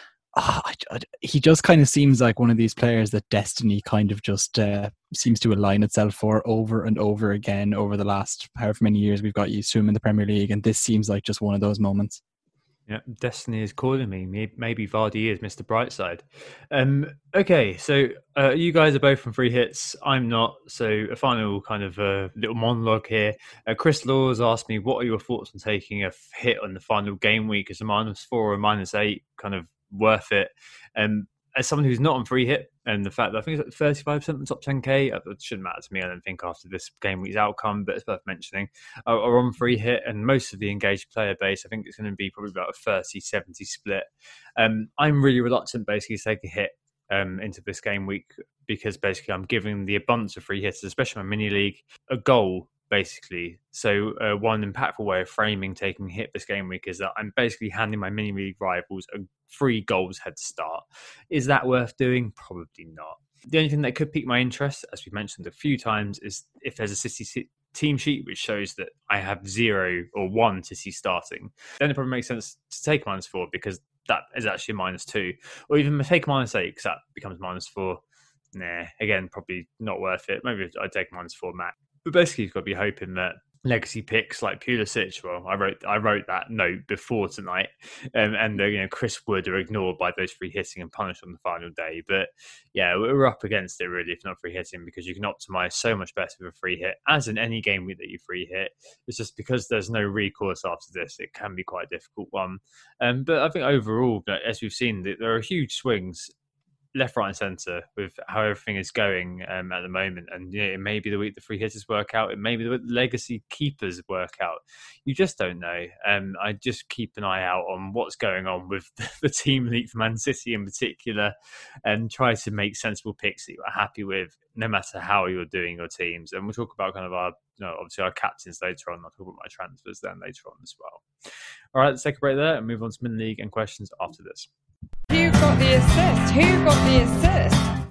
Oh, I, I, he just kind of seems like one of these players that destiny kind of just uh, seems to align itself for over and over again over the last however many years we've got used to him in the Premier League, and this seems like just one of those moments. Yeah, destiny is calling me. Maybe Vardy is Mister Brightside. Um, okay, so uh, you guys are both from free hits. I'm not. So a final kind of uh, little monologue here. Uh, Chris Laws asked me, what are your thoughts on taking a hit on the final game week as a minus four or minus eight kind of worth it? Um, as someone who's not on free hit, and the fact that I think it's like thirty-five percent of the top ten K, it shouldn't matter to me, I don't think, after this game week's outcome, but it's worth mentioning, are, are on free hit, and most of the engaged player base, I think it's going to be probably about a thirty seventy split. Um, I'm really reluctant basically to take a hit um, into this game week, because basically I'm giving the abundance of free hits, especially my mini league, a goal. Basically, so uh, one impactful way of framing taking a hit this game week is that I'm basically handing my mini league rivals a three goals head start. Is that worth doing? Probably not. The only thing that could pique my interest, as we've mentioned a few times, is if there's a City team sheet which shows that I have zero or one City starting, then it probably makes sense to take minus four, because that is actually a minus two, or even take minus eight, because that becomes minus four. Nah, again, probably not worth it. Maybe I'd take minus four max. But basically, you've got to be hoping that legacy picks like Pulisic, well, I wrote I wrote that note before tonight, um, and uh, you know, Chris Wood are ignored by those free hitting and punished on the final day. But yeah, we're up against it really, if not free hitting, because you can optimize so much better with a free hit, as in any game week that you free hit. It's just because there's no recourse after this, it can be quite a difficult one. Um, but I think overall, as we've seen, there are huge swings left, right, and centre with how everything is going um, at the moment. And you know, it may be the week the free hitters work out. It may be the week the legacy keepers work out. You just don't know. Um, I just keep an eye out on what's going on with the team league for Man City in particular, and try to make sensible picks that you're happy with, no matter how you're doing your teams. And we'll talk about kind of our, you know, obviously our captains later on. I'll talk about my transfers then later on as well. All right, let's take a break there and move on to Min League and questions after this. Who got the assist? Who got the assist?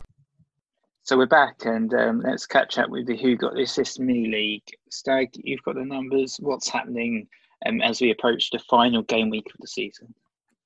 So we're back, and um, let's catch up with the Who Got the Assist mini league. Stag, you've got the numbers. What's happening um, as we approach the final game week of the season?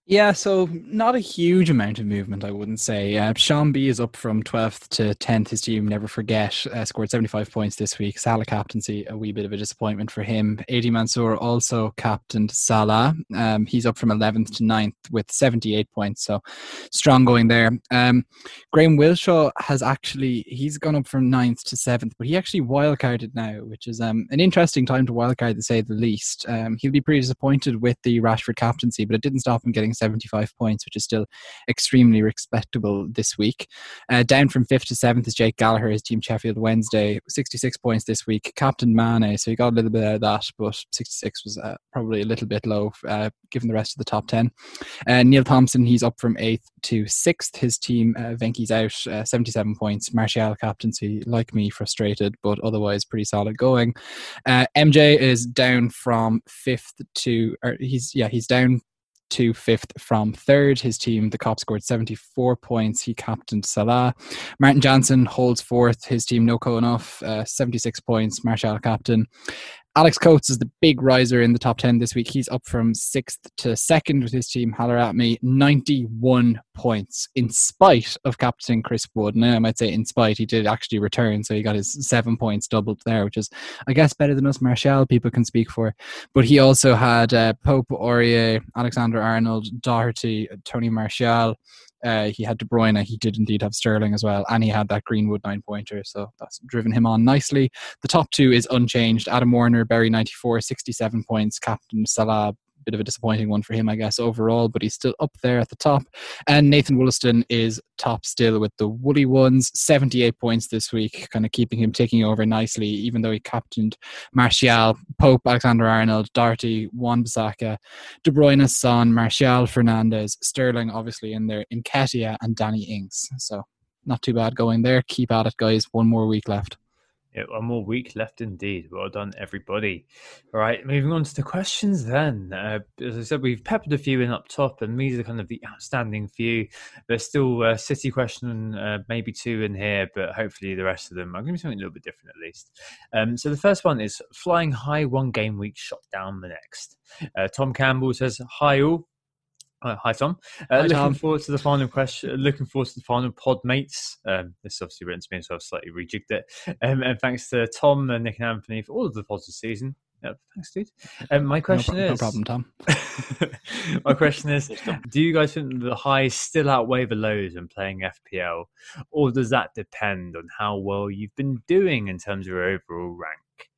Yeah, so not a huge amount of movement, I wouldn't say. Uh, Sean B is up from twelfth to tenth. His team, never forget, uh, scored seventy-five points this week. Salah captaincy, a wee bit of a disappointment for him. Adi Mansour also captained Salah. Um, he's up from eleventh to ninth with seventy-eight points, so strong going there. Um, Graham Wilshaw has actually, he's gone up from ninth to seventh, but he actually wildcarded now, which is um, an interesting time to wildcard, to say the least. Um, he'll be pretty disappointed with the Rashford captaincy, but it didn't stop him getting seventy-five points, which is still extremely respectable this week. Uh, down from fifth to seventh is Jake Gallagher, his team Sheffield Wednesday, sixty-six points this week. Captain Mane, so he got a little bit out of that, but sixty-six was uh, probably a little bit low uh, given the rest of the top ten. Uh, Neil Thompson, he's up from eighth to sixth. His team, uh, Venky's out, uh, seventy-seven points. Martial captaincy, like me, frustrated, but otherwise pretty solid going. Uh, M J is down from fifth to, or he's, yeah, he's down to fifth from third. His team, the Cop, scored seventy-four points. He captained Salah. Martin Jansen holds fourth. His team, no co enough, uh, seventy-six points. Martial captain. Alex Coates is the big riser in the top ten this week. He's up from sixth to second with his team, Holler At Me, ninety-one points, in spite of captaining Chris Wood. Now, I might say in spite, he did actually return, so he got his seven points doubled there, which is, I guess, better than us Martial, people can speak for. But he also had uh, Pope, Aurier, Alexander-Arnold, Doherty, Tony Martial. Uh, he had De Bruyne, he did indeed have Sterling as well, and he had that Greenwood nine-pointer, so that's driven him on nicely. The top two is unchanged. Adam Warner, Berry ninety-four, sixty-seven points. Captain Salah, bit of a disappointing one for him, I guess, overall, but he's still up there at the top. And Nathan Wollaston is top still with the Woolly Ones, seventy-eight points this week, kind of keeping him ticking over nicely, even though he captained Martial, Pope, Alexander-Arnold, Doherty, Wan-Bissaka, De Bruyne, Son, Martial, Fernandes, Sterling obviously in there, Nketiah and Danny Ings. So not too bad going there. Keep at it, guys. One more week left. Yeah, one more week left indeed. Well done, everybody. All right, moving on to the questions then. Uh, as I said, we've peppered a few in up top, and these are kind of the outstanding few. There's still a City question, uh, maybe two in here, but hopefully the rest of them are going to be something a little bit different at least. Um, so the first one is flying high one game week, shot down the next. Uh, Tom Campbell says, hi all. Uh, hi Tom. Uh, hi, looking Tom. forward to the final question. Looking forward to the final pod, mates. Um, this is obviously written to me, so I've slightly rejigged it. Um, and thanks to Tom and Nick and Anthony for all of the pods this season. Yeah, thanks, dude. Um, my question no, pro- is, no problem, Tom. my question is, do you guys think the highs still outweigh the lows when playing F P L, or does that depend on how well you've been doing in terms of your overall rank?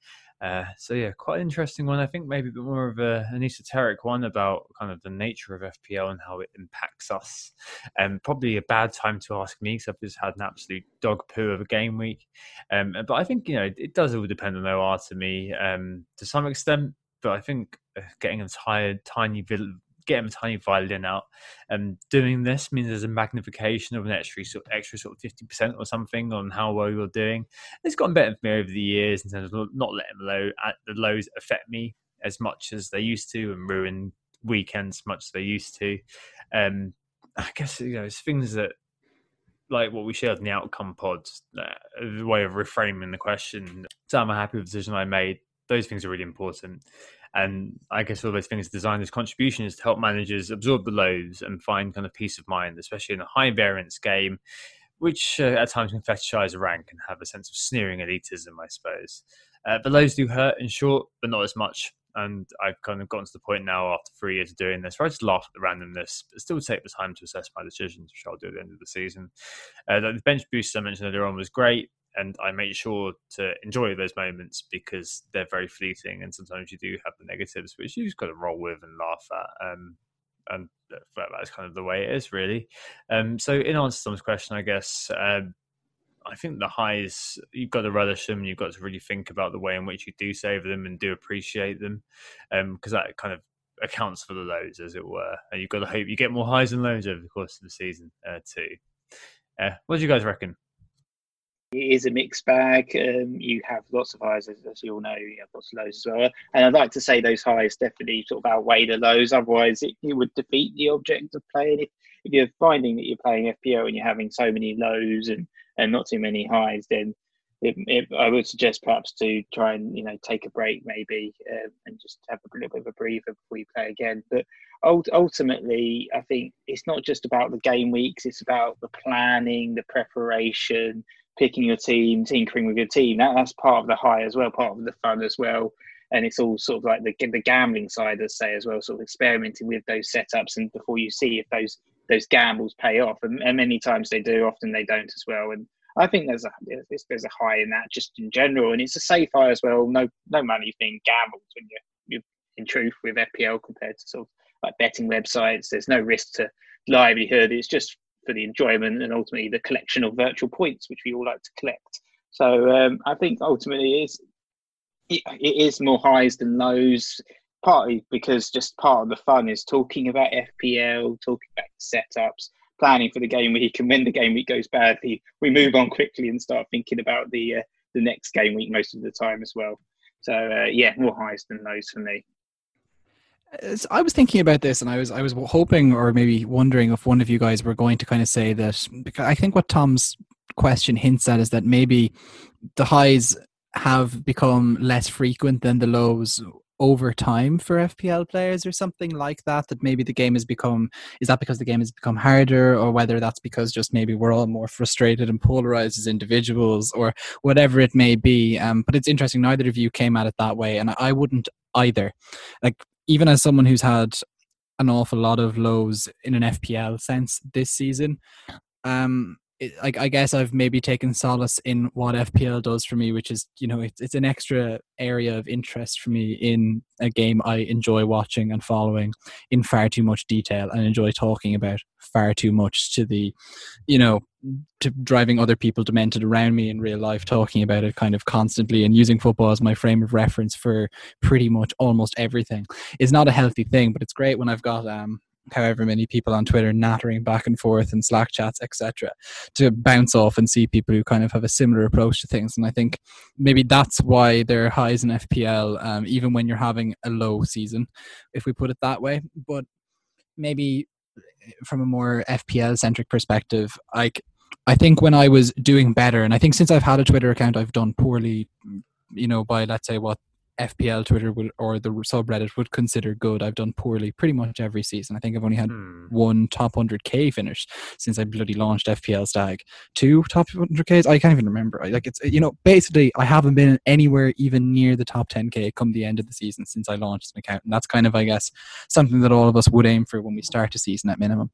Uh, so yeah, quite an interesting one. I think maybe a bit more of a, an esoteric one about kind of the nature of F P L and how it impacts us. And um, probably a bad time to ask me because I've just had an absolute dog poo of a game week. Um, but I think, you know, it, it does all depend on O R to me um, to some extent. But I think uh, getting a tired, tiny getting a tiny violin out and doing this means there's a magnification of an extra sort of, extra sort of fifty percent or something on how well you're doing. It's gotten better for me over the years in terms of not letting the, low, the lows affect me as much as they used to and ruin weekends as much as they used to. Um, I guess, you know, it's things that, like what we shared in the outcome pod, uh, the way of reframing the question. So am I happy with the decision I made? Those things are really important. And I guess all those things designed as contributions to help managers absorb the lows and find kind of peace of mind, especially in a high variance game, which uh, at times can fetishize a rank and have a sense of sneering elitism, I suppose. Uh, the lows do hurt in short, but not as much. And I've kind of gotten to the point now after three years of doing this where I just laugh at the randomness, but still take the time to assess my decisions, which I'll do at the end of the season. Uh, the bench boost I mentioned earlier on was great. And I make sure to enjoy those moments because they're very fleeting. And sometimes you do have the negatives, which you just got to roll with and laugh at. Um, and that's kind of the way it is, really. Um, so in answer to Tom's question, I guess, um, I think the highs, you've got to relish them. You've got to really think about the way in which you do save them and do appreciate them, because um, that kind of accounts for the lows, as it were. And you've got to hope you get more highs and lows over the course of the season, uh, too. Uh, what do you guys reckon? It is a mixed bag. Um, you have lots of highs, as, as you all know. You have lots of lows as well. And I'd like to say those highs definitely sort of outweigh the lows. Otherwise, it, it would defeat the object of playing. If, if you're finding that you're playing F P L and you're having so many lows and, and not too many highs, then it, it, I would suggest perhaps to try and you know take a break maybe uh, and just have a little bit of a breather before you play again. But ultimately, I think it's not just about the game weeks; it's about the planning, the preparation, picking your team, tinkering with your team. That, that's part of the high as well, part of the fun as well. And it's all sort of like the the gambling side, let's say, as well, sort of experimenting with those setups and before you see if those those gambles pay off. And, and many times they do, often they don't as well. And I think there's a there's a high in that just in general, and it's a safe high as well. No no money being gambled when you're, you're in truth with F P L compared to sort of like betting websites. There's no risk to livelihood. It's just for the enjoyment and ultimately the collection of virtual points, which we all like to collect. So um, I think ultimately it is it, it is more highs than lows. Partly because just part of the fun is talking about F P L, talking about setups, planning for the game week, and when the game week goes badly, we move on quickly and start thinking about the uh, the next game week most of the time as well. So uh, yeah, more highs than lows for me. I was thinking about this, and I was I was hoping, or maybe wondering, if one of you guys were going to kind of say that, because I think what Tom's question hints at is that maybe the highs have become less frequent than the lows over time for F P L players or something like that, that maybe the game has become, is that because the game has become harder, or whether that's because just maybe we're all more frustrated and polarized as individuals, or whatever it may be. Um, but it's interesting, neither of you came at it that way, and I wouldn't either. Like, even as someone who's had an awful lot of lows in an F P L sense this season, um, it, I, I guess I've maybe taken solace in what F P L does for me, which is, you know, it's, it's an extra area of interest for me in a game I enjoy watching and following in far too much detail, and enjoy talking about far too much to the, you know, to driving other people demented around me in real life, talking about it kind of constantly, and using football as my frame of reference for pretty much almost everything is not a healthy thing. But it's great when I've got um however many people on Twitter nattering back and forth and Slack chats, et cetera, to bounce off and see people who kind of have a similar approach to things. And I think maybe that's why there are highs in F P L, um, even when you're having a low season, if we put it that way. But maybe from a more F P L centric perspective, like, I think when I was doing better, and I think since I've had a Twitter account, I've done poorly, you know, by, let's say, what F P L Twitter would, or the subreddit would consider good, I've done poorly pretty much every season. I think I've only had hmm. one top one hundred K finish since I bloody launched F P L Stag. Two top one hundred Ks? I can't even remember. Like, it's, you know, basically I haven't been anywhere even near the top ten K come the end of the season since I launched this account. And that's kind of, I guess, something that all of us would aim for when we start a season at minimum.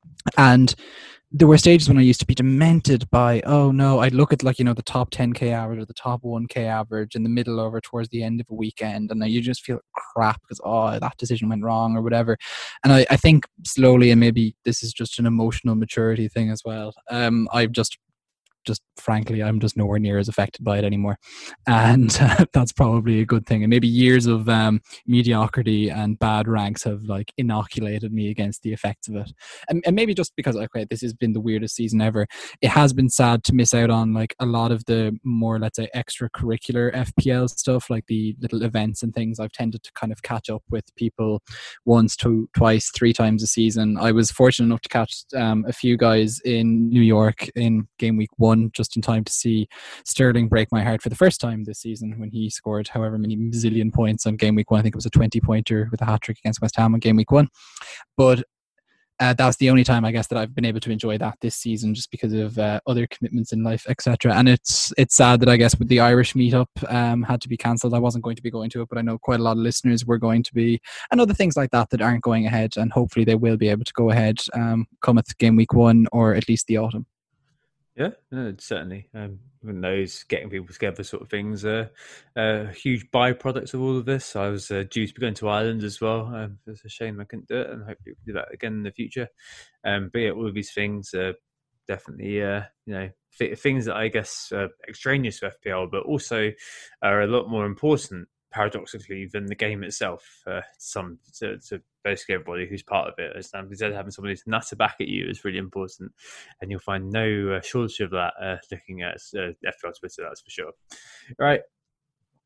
And there were stages when I used to be demented by, oh no, I'd look at, like, you know, the top ten K average or the top one K average in the middle over towards the end of a weekend, and you just feel crap because, oh, that decision went wrong or whatever. And I, I think slowly, and maybe this is just an emotional maturity thing as well, um, I've just just frankly, I'm just nowhere near as affected by it anymore. And uh, that's probably a good thing. And maybe years of um, mediocrity and bad ranks have, like, inoculated me against the effects of it. And, and maybe just because, okay, this has been the weirdest season ever, it has been sad to miss out on, like, a lot of the more, let's say, extracurricular F P L stuff, like the little events and things. I've tended to kind of catch up with people once, two, twice, three times a season. I was fortunate enough to catch um, a few guys in New York in game week one, just in time to see Sterling break my heart for the first time this season when he scored however many zillion points on game week one. I think it was a twenty pointer with a hat-trick against West Ham on game week one. But uh, that's the only time, I guess, that I've been able to enjoy that this season, just because of uh, other commitments in life, et cetera. And it's it's sad that, I guess, with the Irish meetup um, had to be cancelled. I wasn't going to be going to it, but I know quite a lot of listeners were going to be, and other things like that that aren't going ahead, and hopefully they will be able to go ahead um, come at game week one, or at least the autumn. Yeah, no, certainly. Um, even those getting people together sort of things are uh, huge byproducts of all of this. I was uh, due to be going to Ireland as well. Um, it's a shame I couldn't do it, and I hope we can do that again in the future. Um, but yeah, all of these things are definitely, uh, you know, th- things that I guess are extraneous to F P L, but also are a lot more important, paradoxically, than the game itself. Uh, some to, to basically everybody who's part of it. As Sam said, having somebody to nutter back at you is really important, and you'll find no uh, shortage of that uh, looking at uh, F P L Twitter, that's for sure. Right.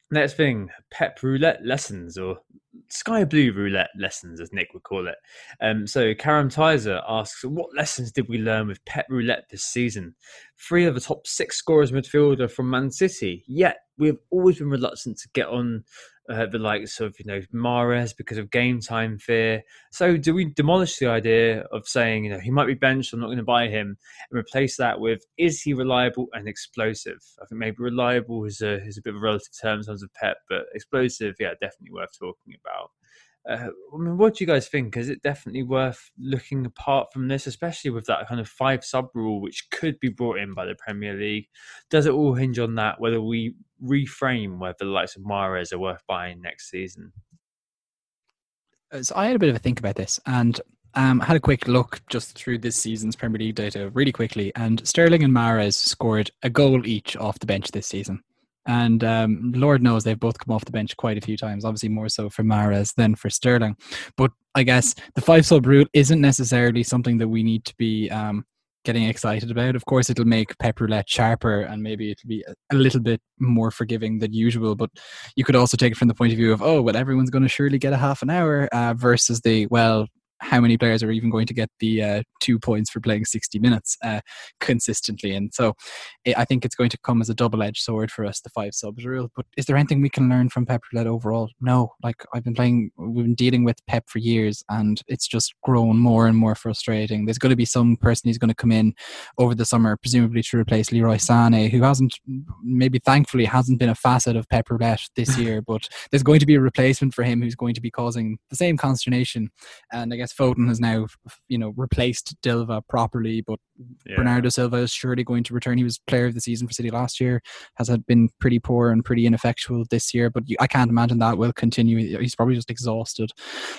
Next thing, Pep Roulette lessons, or Sky Blue Roulette lessons, as Nick would call it. Um, so Karam Tizer asks, what lessons did we learn with Pep Roulette this season? Three of the top six scorers midfielder from Man City, yet we've always been reluctant to get on uh, the likes of, you know, Mahrez because of game time fear. So do we demolish the idea of saying, you know, he might be benched, I'm not going to buy him, and replace that with, is he reliable and explosive? I think maybe reliable is a, is a bit of a relative term in terms of Pep, but explosive, yeah, definitely worth talking about. Uh, I mean, what do you guys think? Is it definitely worth looking apart from this, especially with that kind of five sub rule, which could be brought in by the Premier League? Does it all hinge on that, whether we reframe whether the likes of Mahrez are worth buying next season? So I had a bit of a think about this, and um, had a quick look just through this season's Premier League data really quickly, and Sterling and Mahrez scored a goal each off the bench this season. And um, Lord knows they've both come off the bench quite a few times, obviously more so for Mahrez than for Sterling. But I guess the five-sub rule isn't necessarily something that we need to be um, getting excited about. Of course, it'll make Pep Roulette sharper, and maybe it'll be a little bit more forgiving than usual. But you could also take it from the point of view of, oh, well, everyone's going to surely get a half an hour uh, versus the, well, how many players are even going to get the uh, two points for playing sixty minutes uh, consistently? And so it, I think it's going to come as a double-edged sword for us, the five subs rule. But is there anything we can learn from Pep Roulette overall? No. Like, I've been playing, we've been dealing with Pep for years, and it's just grown more and more frustrating. There's going to be some person who's going to come in over the summer, presumably to replace Leroy Sané, who hasn't, maybe thankfully hasn't been a facet of Pep Roulette this year, but there's going to be a replacement for him who's going to be causing the same consternation. And I guess Foden has now, you know, replaced Silva properly, but yeah. Bernardo Silva is surely going to return. He was player of the season for City last year, has had been pretty poor and pretty ineffectual this year, but I can't imagine that will continue. He's probably just exhausted.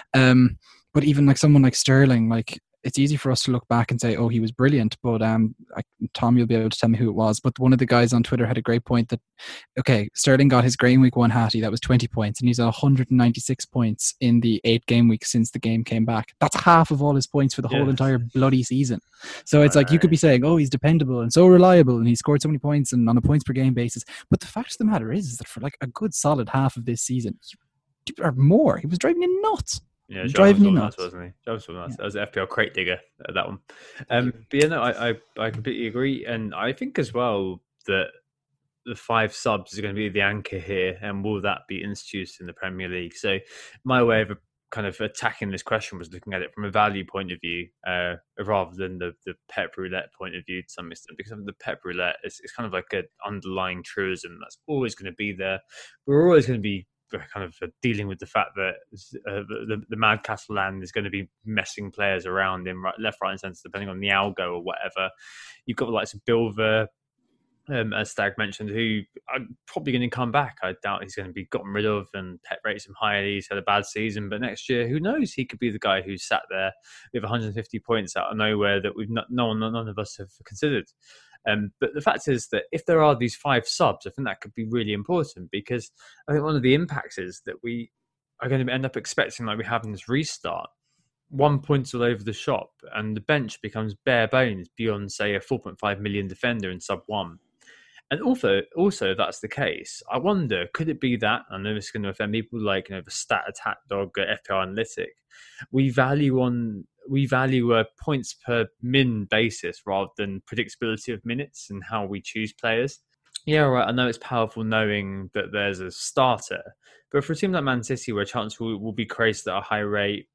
Um, but even like someone like Sterling, like, it's easy for us to look back and say, oh, he was brilliant, but um, I, Tom, you'll be able to tell me who it was. But one of the guys on Twitter had a great point that, okay, Sterling got his Game Week one hattie, that was twenty points, and he's at one hundred ninety-six points in the eight game week since the game came back. That's half of all his points for the yeah. whole entire bloody season. So it's right. like, you could be saying, oh, he's dependable and so reliable, and he scored so many points and on a points per game basis. But the fact of the matter is, is that for like a good solid half of this season, or more, he was driving you nuts. Yeah, John driving was you nuts, wasn't he? John was nuts. Yeah. That was the F P L crate digger, uh, that one. Um, but yeah, no, I, I, I completely agree, and I think as well that the five subs is going to be the anchor here, and will that be introduced in the Premier League? So, my way of kind of attacking this question was looking at it from a value point of view, uh, rather than the the Pep Roulette point of view to some extent, because the Pep Roulette is it's kind of like an underlying truism that's always going to be there. We're always going to be kind of dealing with the fact that uh, the, the mad Catalan is going to be messing players around in right, left, right and centre, depending on the algo or whatever. You've got the likes of Bilver, um, as Stag mentioned, who are probably going to come back. I doubt he's going to be gotten rid of, and Pep rates him highly. He's had a bad season, but next year, who knows? He could be the guy who's sat there with one hundred fifty points out of nowhere that we've not, no one, none of us have considered. Um, but the fact is that if there are these five subs, I think that could be really important, because I think one of the impacts is that we are going to end up expecting, like we have in this restart, one point all over the shop, and the bench becomes bare bones beyond, say, a four point five million defender in sub one. And also, also, if that's the case, I wonder, could it be that, I know this is going to offend people like, you know, the stat attack dog at F P L Analytic, we value on we value a points per min basis rather than predictability of minutes and how we choose players. Yeah, right, I know it's powerful knowing that there's a starter, but for a team like Man City, where chance will, will be created at a high rate,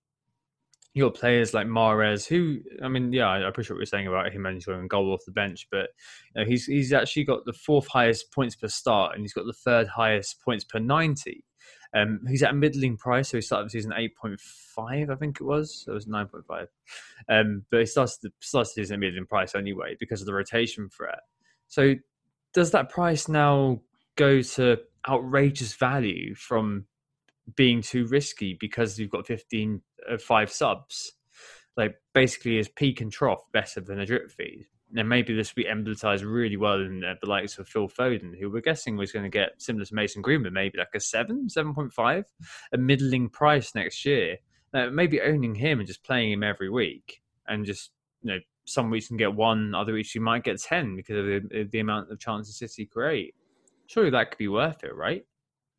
you got players like Mahrez, who, I mean, yeah, I appreciate what you're saying about him only scoring a goal off the bench, but you know, he's he's actually got the fourth highest points per start, and he's got the third highest points per ninety. Um, he's at a middling price, so he started the season eight point five, I think it was. So it was nine point five. Um, but he starts the, starts the season at middling price anyway because of the rotation threat. So does that price now go to outrageous value from being too risky because you've got fifteen, uh, five subs? Like, basically, is peak and trough better than a drip feed? And maybe this will be emblematized really well in uh, the likes of Phil Foden, who we're guessing was going to get similar to Mason Greenwood, maybe like a seven, seven point five, a middling price next year. Uh, maybe owning him and just playing him every week, and just, you know, some weeks you can get one, other weeks you might get ten because of the, the amount of chances City create. Surely that could be worth it, right?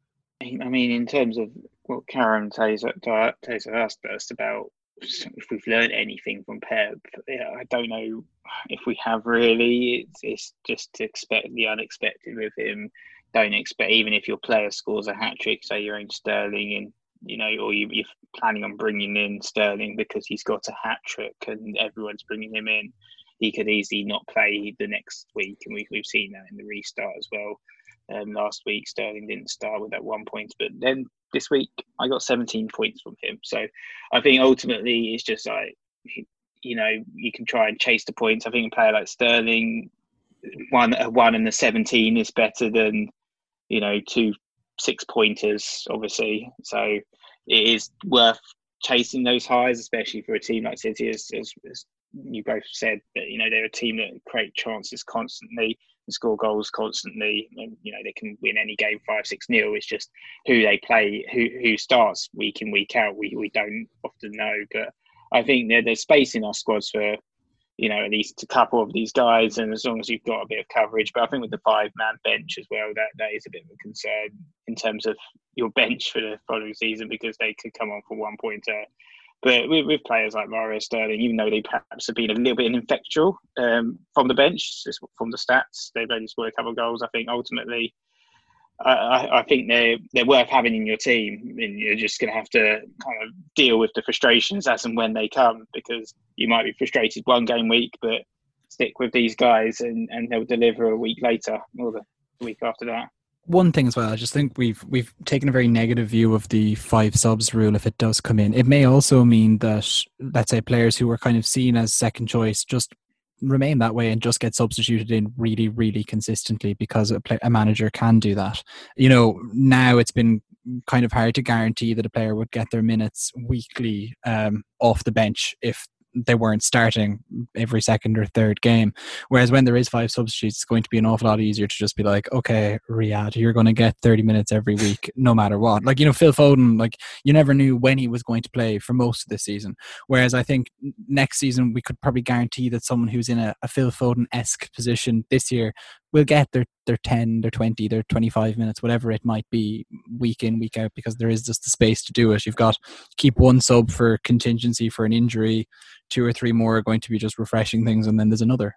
I mean, in terms of what Karen Taser, Taser asked us about if we've learned anything from Pep, yeah, I don't know if we have really. It's, it's just to expect the unexpected with him. Don't expect, even if your player scores a hat trick, say your own Sterling, and you know, or you, you're planning on bringing in Sterling because he's got a hat trick and everyone's bringing him in, he could easily not play the next week, and we've we've seen that in the restart as well. Um, last week, Sterling didn't start with that one point, but then this week I got seventeen points from him. So I think ultimately it's just like, you know, you can try and chase the points. I think a player like Sterling, one a one and a seventeen is better than, you know, two six pointers, obviously. So it is worth chasing those highs, especially for a team like City, as, as, as you both said, that, you know, they're a team that create chances constantly and score goals constantly. And, you know, they can win any game five, six nil. It's just who they play, who who starts week in, week out. We we don't often know, but I think there, there's space in our squads for, you know, at least a couple of these guys, and as long as you've got a bit of coverage. But I think with the five-man bench as well, that, that is a bit of a concern in terms of your bench for the following season, because they could come on for one pointer. But with, with players like Mario Sterling, even though they perhaps have been a little bit ineffectual um, from the bench, just from the stats, they've only scored a couple of goals. I think ultimately, I, I think they're they're worth having in your team, and you're just going to have to kind of deal with the frustrations as and when they come, because you might be frustrated one game week, but stick with these guys and, and they'll deliver a week later or the week after that. One thing as well, I just think we've we've taken a very negative view of the five subs rule if it does come in. It may also mean that, let's say, players who were kind of seen as second choice just remain that way and just get substituted in really, really consistently, because a, play, a manager can do that. You know, now it's been kind of hard to guarantee that a player would get their minutes weekly um, off the bench if they weren't starting every second or third game. Whereas when there is five substitutes, it's going to be an awful lot easier to just be like, okay, Riyad, you're going to get thirty minutes every week, no matter what. Like, you know, Phil Foden, like, you never knew when he was going to play for most of the season. Whereas I think next season we could probably guarantee that someone who's in a, a Phil Foden-esque position this year will get their, their ten, their twenty, their twenty-five minutes, whatever it might be, week in, week out, because there is just the space to do it. You've got keep one sub for contingency for an injury, two or three more are going to be just refreshing things, and then there's another.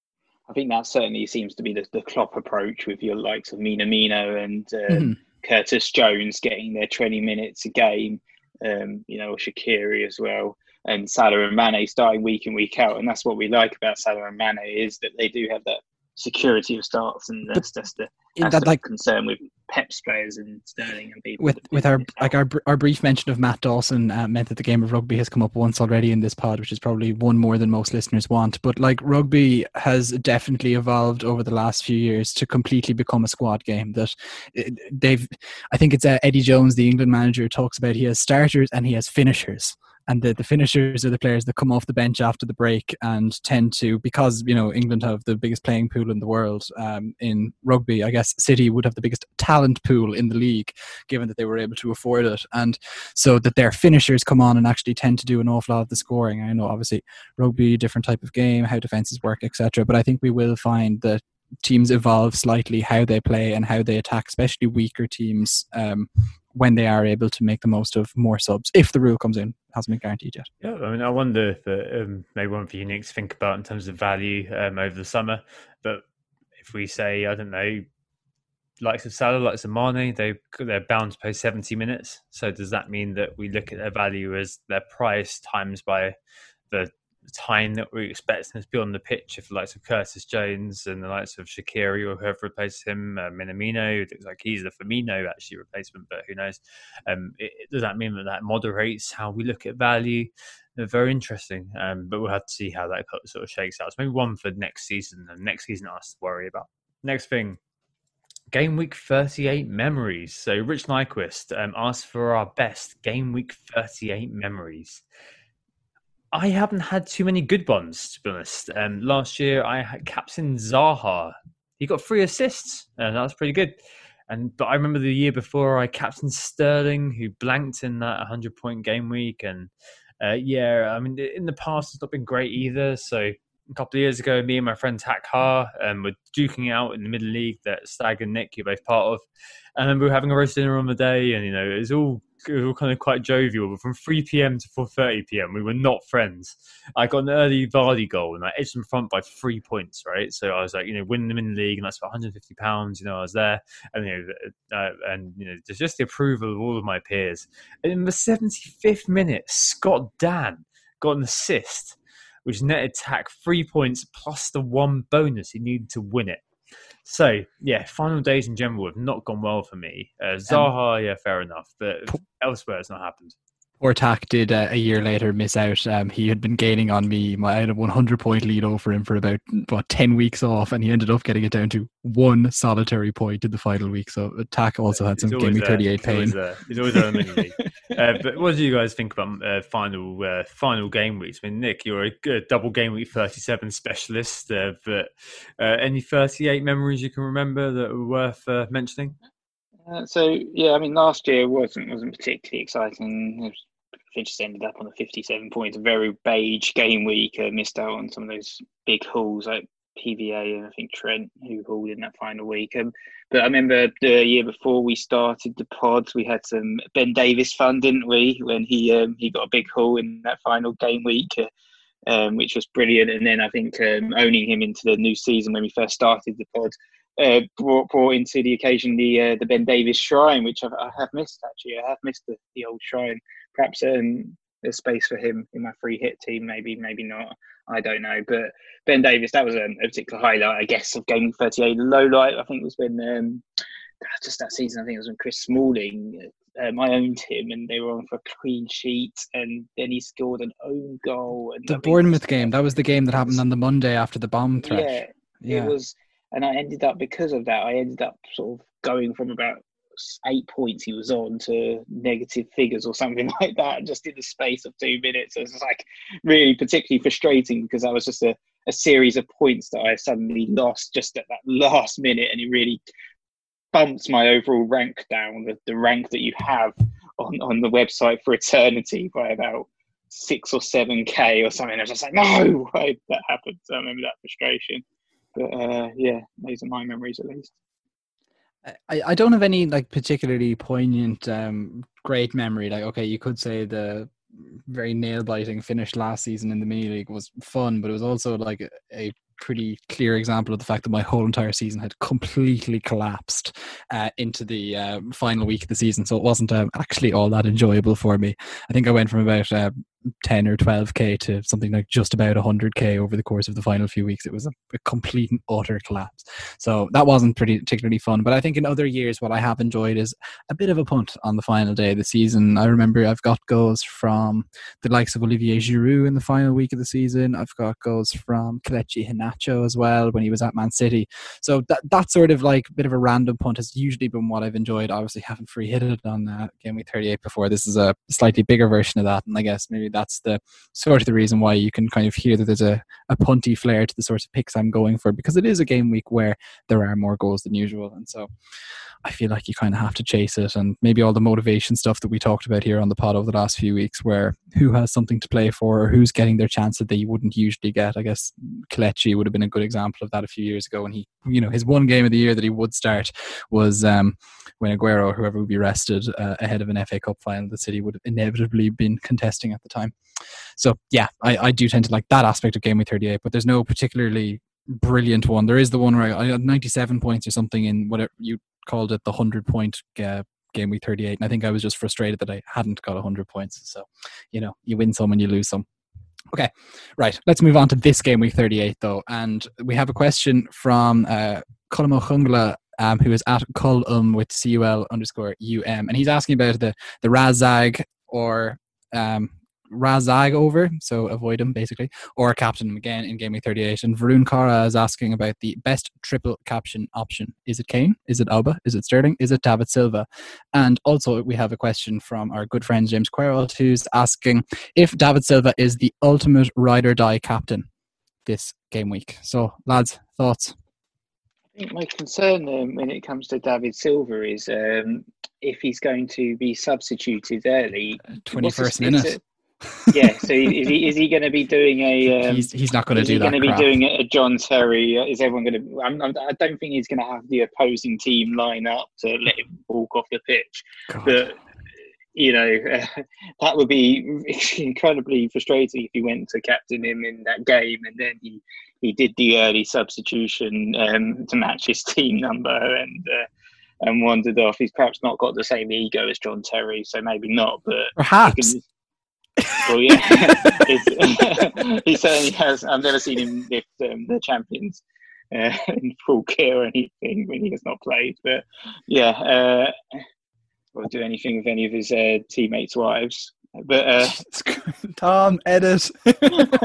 I think that certainly seems to be the, the Klopp approach, with your likes of Minamino and um, Mm-hmm. Curtis Jones getting their twenty minutes a game, um, you know, or Shaqiri as well, and Salah and Mane starting week in, week out. And that's what we like about Salah and Mane, is that they do have that security of starts, and that's, that's the, that's that, the like, concern with Pep's players and Sterling and people. With with our like our our brief mention of Matt Dawson uh, meant that the game of rugby has come up once already in this pod, which is probably one more than most listeners want. But like, rugby has definitely evolved over the last few years to completely become a squad game. That they've, I think it's uh, Eddie Jones, the England manager, talks about he has starters and he has finishers. And the, the finishers are the players that come off the bench after the break and tend to, because, you know, England have the biggest playing pool in the world um, in rugby. I guess City would have the biggest talent pool in the league, given that they were able to afford it. And so that their finishers come on and actually tend to do an awful lot of the scoring. I know, obviously, rugby, different type of game, how defences work, et cetera. But I think we will find that teams evolve slightly how they play and how they attack, especially weaker teams, um, when they are able to make the most of more subs, if the rule comes in. Hasn't been guaranteed yet. Yeah, I mean, I wonder if uh, um, maybe one for you, Nick, to think about in terms of value um, over the summer. But if we say, I don't know, likes of Salah, likes of Mane, they, they're bound to play seventy minutes. So does that mean that we look at their value as their price times by the time that we expect them to be on the pitch? If the likes of Curtis Jones and the likes of Shaqiri or whoever replaces him, uh, Minamino, it looks like he's the Firmino actually replacement, but who knows? Um, it, does that mean that that moderates how we look at value? They're very interesting, um, but we'll have to see how that sort of shakes out. So maybe one for next season, and next season us to worry about. Next thing, Game Week thirty-eight memories. So Rich Nyquist um, asked for our best Game Week thirty-eight memories. I haven't had too many good ones, to be honest. Um, last year, I had captain Zaha. He got three assists, and that was pretty good. And but I remember the year before, I captained Sterling, who blanked in that hundred-point game week. And uh, yeah, I mean, in the past, it's not been great either. So a couple of years ago, me and my friend Tak Ha um, were duking it out in the middle league that Stag and Nick, you're both part of. And then we were having a roast dinner on the day, and you know, it was all it was all kind of quite jovial. But from three p.m. to four thirty p.m., we were not friends. I got an early Vardy goal, and I edged them front by three points. Right, so I was like, you know, winning them in the league, and that's about one hundred fifty pounds. You know, I was there, and you know, uh, and you know, there's just the approval of all of my peers. And in the seventy-fifth minute, Scott Dan got an assist, which netted Tack three points plus the one bonus he needed to win it. So, yeah, final days in general have not gone well for me. Uh, Zaha, yeah, fair enough, but elsewhere it's not happened. Poor Tack did uh, a year later miss out. Um, he had been gaining on me. I had a one hundred point lead over him for about what ten weeks off, and he ended up getting it down to one solitary point in the final week. So Tack also had some Game Week thirty-eight pain. He's always, he's always there in the mini league. Uh, but what do you guys think about uh, final uh, final game weeks? I mean, Nick, you're a good double Game Week thirty-seven specialist. Uh, but uh, any thirty-eight memories you can remember that were worth uh, mentioning? Uh, so yeah, I mean, last year wasn't wasn't particularly exciting. It was, I just ended up on the fifty-seven points. A very beige game week. Uh, missed out on some of those big hauls like P V A and I think Trent, who hauled in that final week. Um, but I remember the year before we started the pod, we had some Ben Davis fun, didn't we? When he um, he got a big haul in that final game week, uh, um, which was brilliant. And then I think um, owning him into the new season when we first started the pod. Uh, brought, brought into the occasion the uh, the Ben Davis shrine, which I've, I have missed actually. I have missed the, the old shrine. Perhaps um, there's space for him in my free hit team. Maybe, maybe not. I don't know. But Ben Davis, that was a, a particular highlight, I guess, of Game thirty-eight. The low light, I think, was when um, just that season. I think it was when Chris Smalling. Um, I owned him, and they were on for a clean sheet, and then he scored an own goal. And the Bournemouth game. That was the game that happened on the Monday after the bomb threat. Yeah, yeah. It was. And I ended up, because of that, I ended up sort of going from about eight points he was on to negative figures or something like that, just in the space of two minutes. So it was like really particularly frustrating because that was just a, a series of points that I suddenly lost just at that last minute. And it really bumped my overall rank down, the, the rank that you have on, on the website for eternity, by about six or seven K or something. I was just like, no, why that happened. So I remember that frustration. But uh, yeah, those are my memories at least. I, I don't have any like particularly poignant, um, great memory. Like, okay, you could say the very nail-biting finish last season in the mini league was fun, but it was also like a, a pretty clear example of the fact that my whole entire season had completely collapsed uh, into the uh, final week of the season. So it wasn't um, actually all that enjoyable for me. I think I went from about uh, ten or twelve K to something like just about one hundred K over the course of the final few weeks. It was a, a complete and utter collapse. So that wasn't pretty particularly fun. But I think in other years, what I have enjoyed is a bit of a punt on the final day of the season. I remember I've got goals from the likes of Olivier Giroud in the final week of the season. I've got goals from Kelechi Iheanacho as well when he was at Man City. So that that sort of like bit of a random punt has usually been what I've enjoyed. Obviously, haven't free hit it on uh, Game Week thirty-eight before. This is a slightly bigger version of that, and I guess maybe that's the sort of the reason why you can kind of hear that there's a, a punty flair to the sorts of picks I'm going for, because it is a game week where there are more goals than usual, and so I feel like you kind of have to chase it. And maybe all the motivation stuff that we talked about here on the pod over the last few weeks, where who has something to play for or who's getting their chance that they wouldn't usually get. I guess Kelechi would have been a good example of that a few years ago, and he, you know, his one game of the year that he would start was um, when Aguero or whoever would be rested uh, ahead of an F A Cup final that City would have inevitably been contesting at the time. So yeah, I, I do tend to like that aspect of Game Week thirty-eight, but there's no particularly brilliant one. There is the one where I had ninety-seven points or something in whatever you called it, the one hundred point uh, Game Week thirty-eight, and I think I was just frustrated that I hadn't got one hundred points. So, you know, you win some and you lose some. Okay, right, let's move on to this Game Week thirty-eight though, and we have a question from uh, Colm O'Chungla, um, who is at Colum with C U L underscore U M, and he's asking about the the Razag or um, Razag over, so avoid him basically, or captain him again in Game Week thirty-eight. And Varun Kara is asking about the best triple caption option. Is it Kane? Is it Alba? Is it Sterling? Is it David Silva? And also we have a question from our good friend James Queralt, who's asking if David Silva is the ultimate ride or die captain this game week. So lads, thoughts? I think my concern um, when it comes to David Silva is um, if he's going to be substituted early. twenty-first minute. Yeah, so is he is he going to be doing a? Um, he's he's not going to do that. Is he going to be crap. doing a John Terry? Is everyone going to? I'm, I'm, I don't think he's going to have the opposing team line up to let him walk off the pitch. God. But you know, uh, that would be incredibly frustrating if he went to captain him in that game, and then he, he did the early substitution um, to match his team number, and uh, and wandered off. He's perhaps not got the same ego as John Terry, so maybe not. But perhaps. Can, well, yeah, he certainly has. I've never seen him lift um, the champions uh, in full gear or anything when he has not played. But yeah. Uh, or do anything with any of his uh, teammates' wives. But uh, Tom, edit. but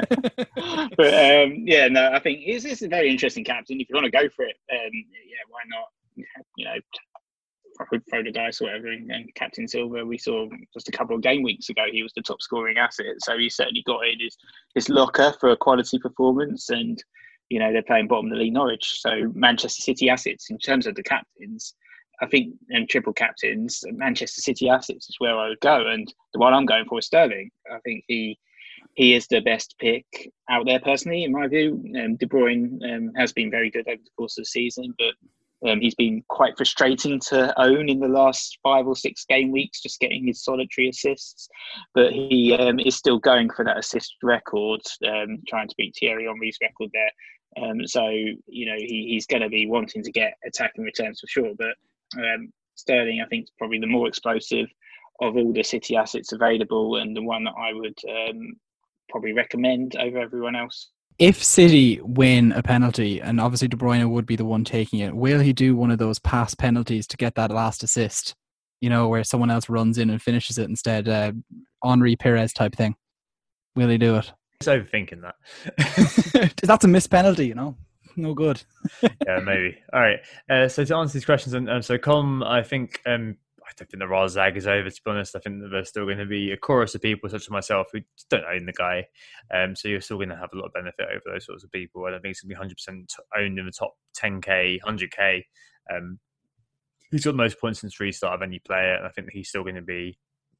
um, yeah, no, I think it's, it's a very interesting captain. If you want to go for it, um, yeah, why not? You know, throw the dice or whatever. And, and Captain Silva, we saw just a couple of game weeks ago, he was the top scoring asset. So he certainly got in his, his locker for a quality performance. And, you know, they're playing bottom of the league Norwich. So Manchester City assets in terms of the captains, I think, and triple captains, Manchester City assets is where I would go. And the one I'm going for is Sterling. I think he he is the best pick out there, personally, in my view. Um, De Bruyne um, has been very good over the course of the season, but um, he's been quite frustrating to own in the last five or six game weeks, just getting his solitary assists. But he um, is still going for that assist record, um, trying to beat Thierry Henry's record there. Um, so, you know, he, he's going to be wanting to get attacking returns for sure. But Um, Sterling, I think, is probably the more explosive of all the City assets available, and the one that I would um, probably recommend over everyone else. If City win a penalty, and obviously De Bruyne would be the one taking it, will he do one of those pass penalties to get that last assist? You know, where someone else runs in and finishes it instead, uh, Henri Perez type thing. Will he do it? He's overthinking that. That's a missed penalty, you know. No good. Yeah, maybe. All right. Uh, so to answer these questions, and um, so Colm, I think um, I don't think the Raw Zag is over. To be honest, I think that there's still going to be a chorus of people such as myself who don't own the guy. Um, so you're still going to have a lot of benefit over those sorts of people. I don't think it's going to be one hundred percent owned in the top ten K, one hundred K. Um, he's got the most points since restart of any player, and I think that he's still going to be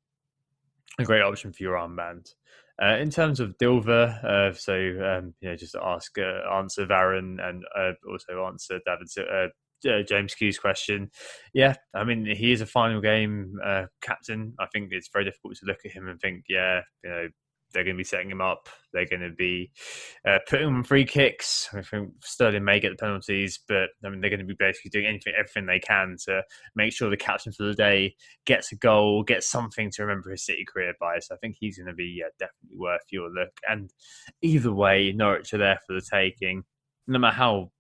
a great option for your armband. Uh, in terms of Dilver, uh, so um, you know, just to ask, uh, answer Varane, and uh, also answer David uh, uh, James Q's question. Yeah, I mean, he is a final game uh, captain. I think it's very difficult to look at him and think, yeah, you know, they're going to be setting him up. They're going to be uh, putting him on free kicks. I think Sterling may get the penalties, but I mean, they're going to be basically doing anything, everything they can to make sure the captain for the day gets a goal, gets something to remember his City career by. So I think he's going to be yeah, definitely worth your look. And either way, Norwich are there for the taking. No matter how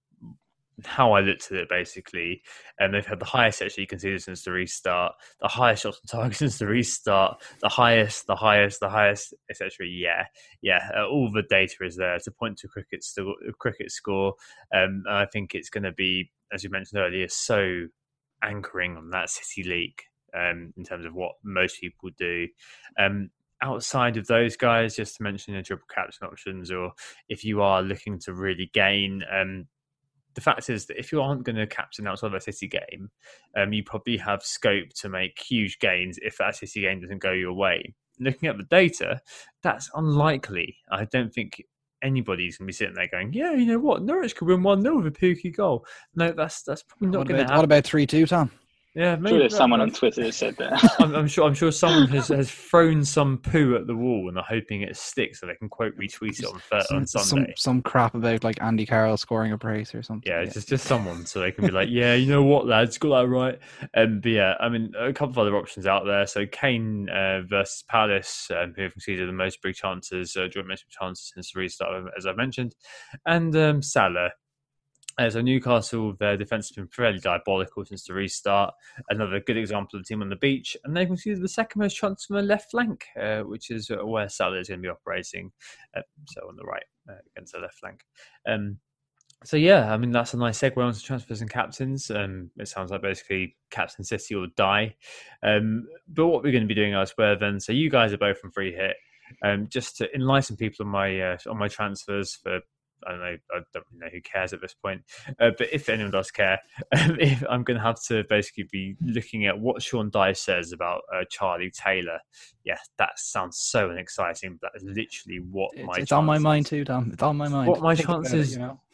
how I looked at it, basically, and they've had the highest actually conceded since the restart, the highest shots on target since the restart, the highest, the highest, the highest, et cetera. Yeah, yeah, uh, all the data is there to point to cricket still cricket score. Um, and I think it's going to be, as you mentioned earlier, so anchoring on that City league um, in terms of what most people do. Um, outside of those guys, just to mention the triple captain options, or if you are looking to really gain. Um, The fact is that if you aren't going to captain outside of a City game, um, you probably have scope to make huge gains if that City game doesn't go your way. Looking at the data, that's unlikely. I don't think anybody's going to be sitting there going, yeah, you know what, Norwich could win one nil with a Pookie goal. No, that's that's probably not going to happen. What about three two, Tom? Yeah, maybe I'm sure there's someone on Twitter that said that. I'm, I'm sure. I'm sure someone has, has thrown some poo at the wall and are hoping it sticks so they can quote retweet it on on Sunday. Some, some crap about like Andy Carroll scoring a brace or something. Yeah, yeah. just just someone so they can be like, yeah, you know what, lads, got that right. Um, but yeah, I mean, a couple of other options out there. So Kane uh, versus Palace, um, who have conceded the most big chances, uh, joint most big chances since the restart, as I mentioned, and um, Salah. Uh, so Newcastle, their defence has been fairly diabolical since the restart. Another good example of the team on the beach. And they've conceded the second most chances from the left flank, uh, which is uh, where Salah is going to be operating. Uh, so on the right, uh, against the left flank. Um, so yeah, I mean, that's a nice segue onto transfers and captains. Um, it sounds like basically Captain City or die. Um, but what we're going to be doing elsewhere then, so you guys are both on free hit. Um, just to enlighten people on my uh, on my transfers for, I don't know, I don't know who cares at this point. Uh, but if anyone does care, um, if I'm going to have to basically be looking at what Sean Dice says about uh, Charlie Taylor. Yeah, that sounds so unexciting. But that is literally what it's, my It's on my mind too, Tom. It's on my mind. What my Think chances, it, you know?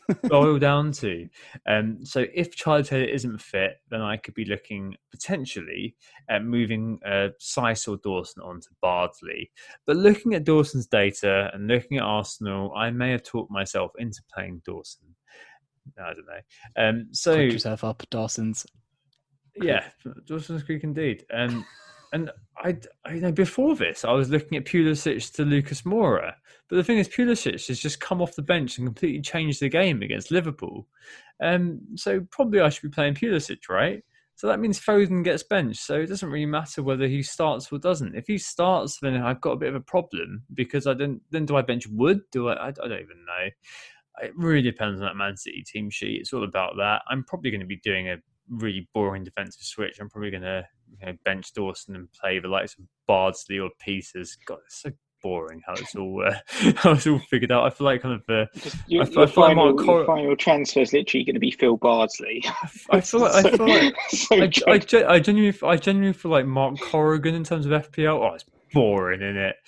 boil down to. Um, so if Charlie Taylor isn't fit, then I could be looking potentially at moving uh, Seiss or Dawson onto Bardsley. But looking at Dawson's data and looking at Arsenal, I may have talked myself into playing Dawson. I don't know. Um, so Put yourself up, Dawson's. Yeah, Dawson's Creek indeed. Um, and I, I you know, before this, I was looking at Pulisic to Lucas Moura. But the thing is, Pulisic has just come off the bench and completely changed the game against Liverpool. Um, so probably I should be playing Pulisic, right? So that means Foden gets benched. So it doesn't really matter whether he starts or doesn't. If he starts, then I've got a bit of a problem because I don't. Then do I bench Wood? Do I? I, I don't even know. It really depends on that Man City team sheet. It's all about that. I'm probably going to be doing a really boring defensive switch. I'm probably going to you know, bench Dawson and play the likes of Bardsley or Peters. God, it's so boring how it's all uh, how it's all figured out. I feel like kind of uh, your, I feel, your, I feel final, like Mark Cor- your final transfer is literally going to be Phil Bardsley. I feel like I feel like so I, I, I, I genuinely I genuinely feel like Mark Corrigan in terms of F P L. Oh, it's boring, isn't it?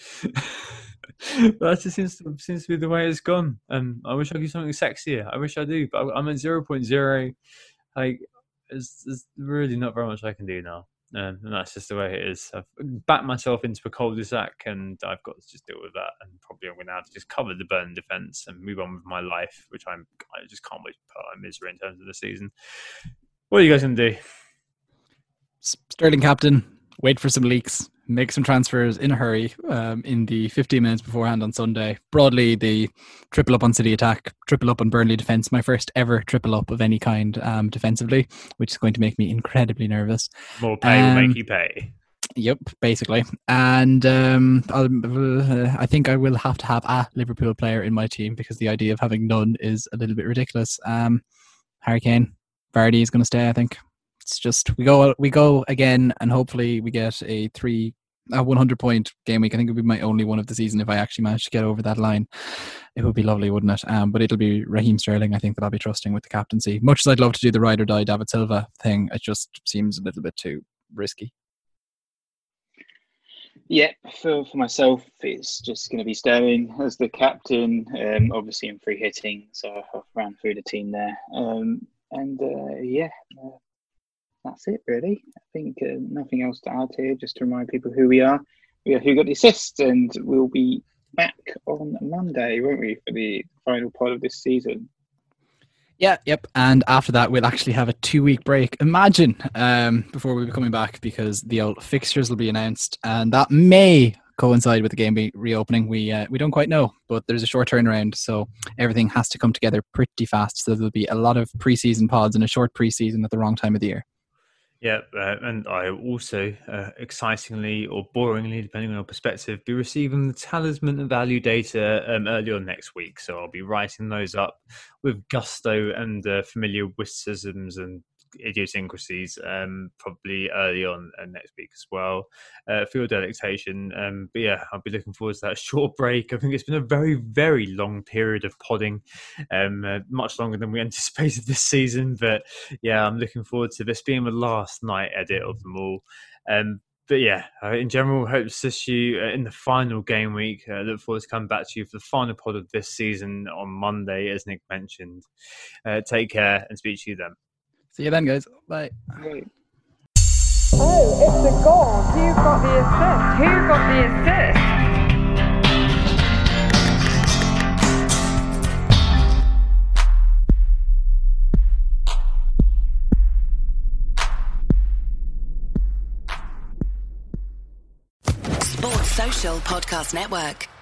That just seems to, seems to be the way it's gone. And I wish I could do something sexier. I wish I do, but I'm at zero point zero. Like, there's, there's really not very much I can do now. Um, and that's just the way it is. I've backed myself into a cul-de-sac and I've got to just deal with that. And probably I'm going to have to just cover the burn defence and move on with my life, which I'm, I just can't wait to put out misery in terms of the season. What are you guys going to do? Sterling captain, wait for some leaks, make some transfers in a hurry um, in the fifteen minutes beforehand on Sunday. Broadly, the triple up on City attack, triple up on Burnley defence, my first ever triple up of any kind um, defensively, which is going to make me incredibly nervous. More pay um, will make you pay. Yep, basically. And um, I'll, uh, I think I will have to have a Liverpool player in my team because the idea of having none is a little bit ridiculous. Um, Harry Kane, Vardy is going to stay, I think. It's just we go we go again, and hopefully we get a three a one hundred point game week. I think it would be my only one of the season if I actually manage to get over that line. It would be lovely, wouldn't it? Um, but it'll be Raheem Sterling. I think that I'll be trusting with the captaincy. Much as I'd love to do the ride or die David Silva thing, it just seems a little bit too risky. Yeah, for, for myself, it's just going to be Sterling as the captain. Um, obviously, in free hitting, so I've ran through the team there. Um, and uh, yeah. Uh, That's it, really. I think uh, nothing else to add here. Just to remind people who we are. We are Who Got the Assist, and we'll be back on Monday, won't we, for the final part of this season? Yeah, yep. And after that, we'll actually have a two-week break. Imagine um, before we'll be coming back because the old fixtures will be announced, and that may coincide with the game be reopening. We uh, we don't quite know, but there's a short turnaround, so everything has to come together pretty fast. So there'll be a lot of pre-season pods and a short pre-season at the wrong time of the year. Yeah, uh, and I also, uh, excitingly or boringly, depending on your perspective, be receiving the talisman and value data um, early on next week. So I'll be writing those up with gusto and uh, familiar witticisms and idiosyncrasies, um, probably early on uh, next week as well. Uh, for your delectation. Um, but yeah, I'll be looking forward to that short break. I think it's been a very, very long period of podding, um, uh, much longer than we anticipated this season. But yeah, I'm looking forward to this being the last night edit of them all. Um, But yeah, uh, in general, hope to see you uh, in the final game week. I uh, look forward to coming back to you for the final pod of this season on Monday, as Nick mentioned. Uh, take care and speak to you then. See you then, guys. Bye. Right. Oh, it's a goal. Who got the assist? Who got the assist? Sports Social Podcast Network.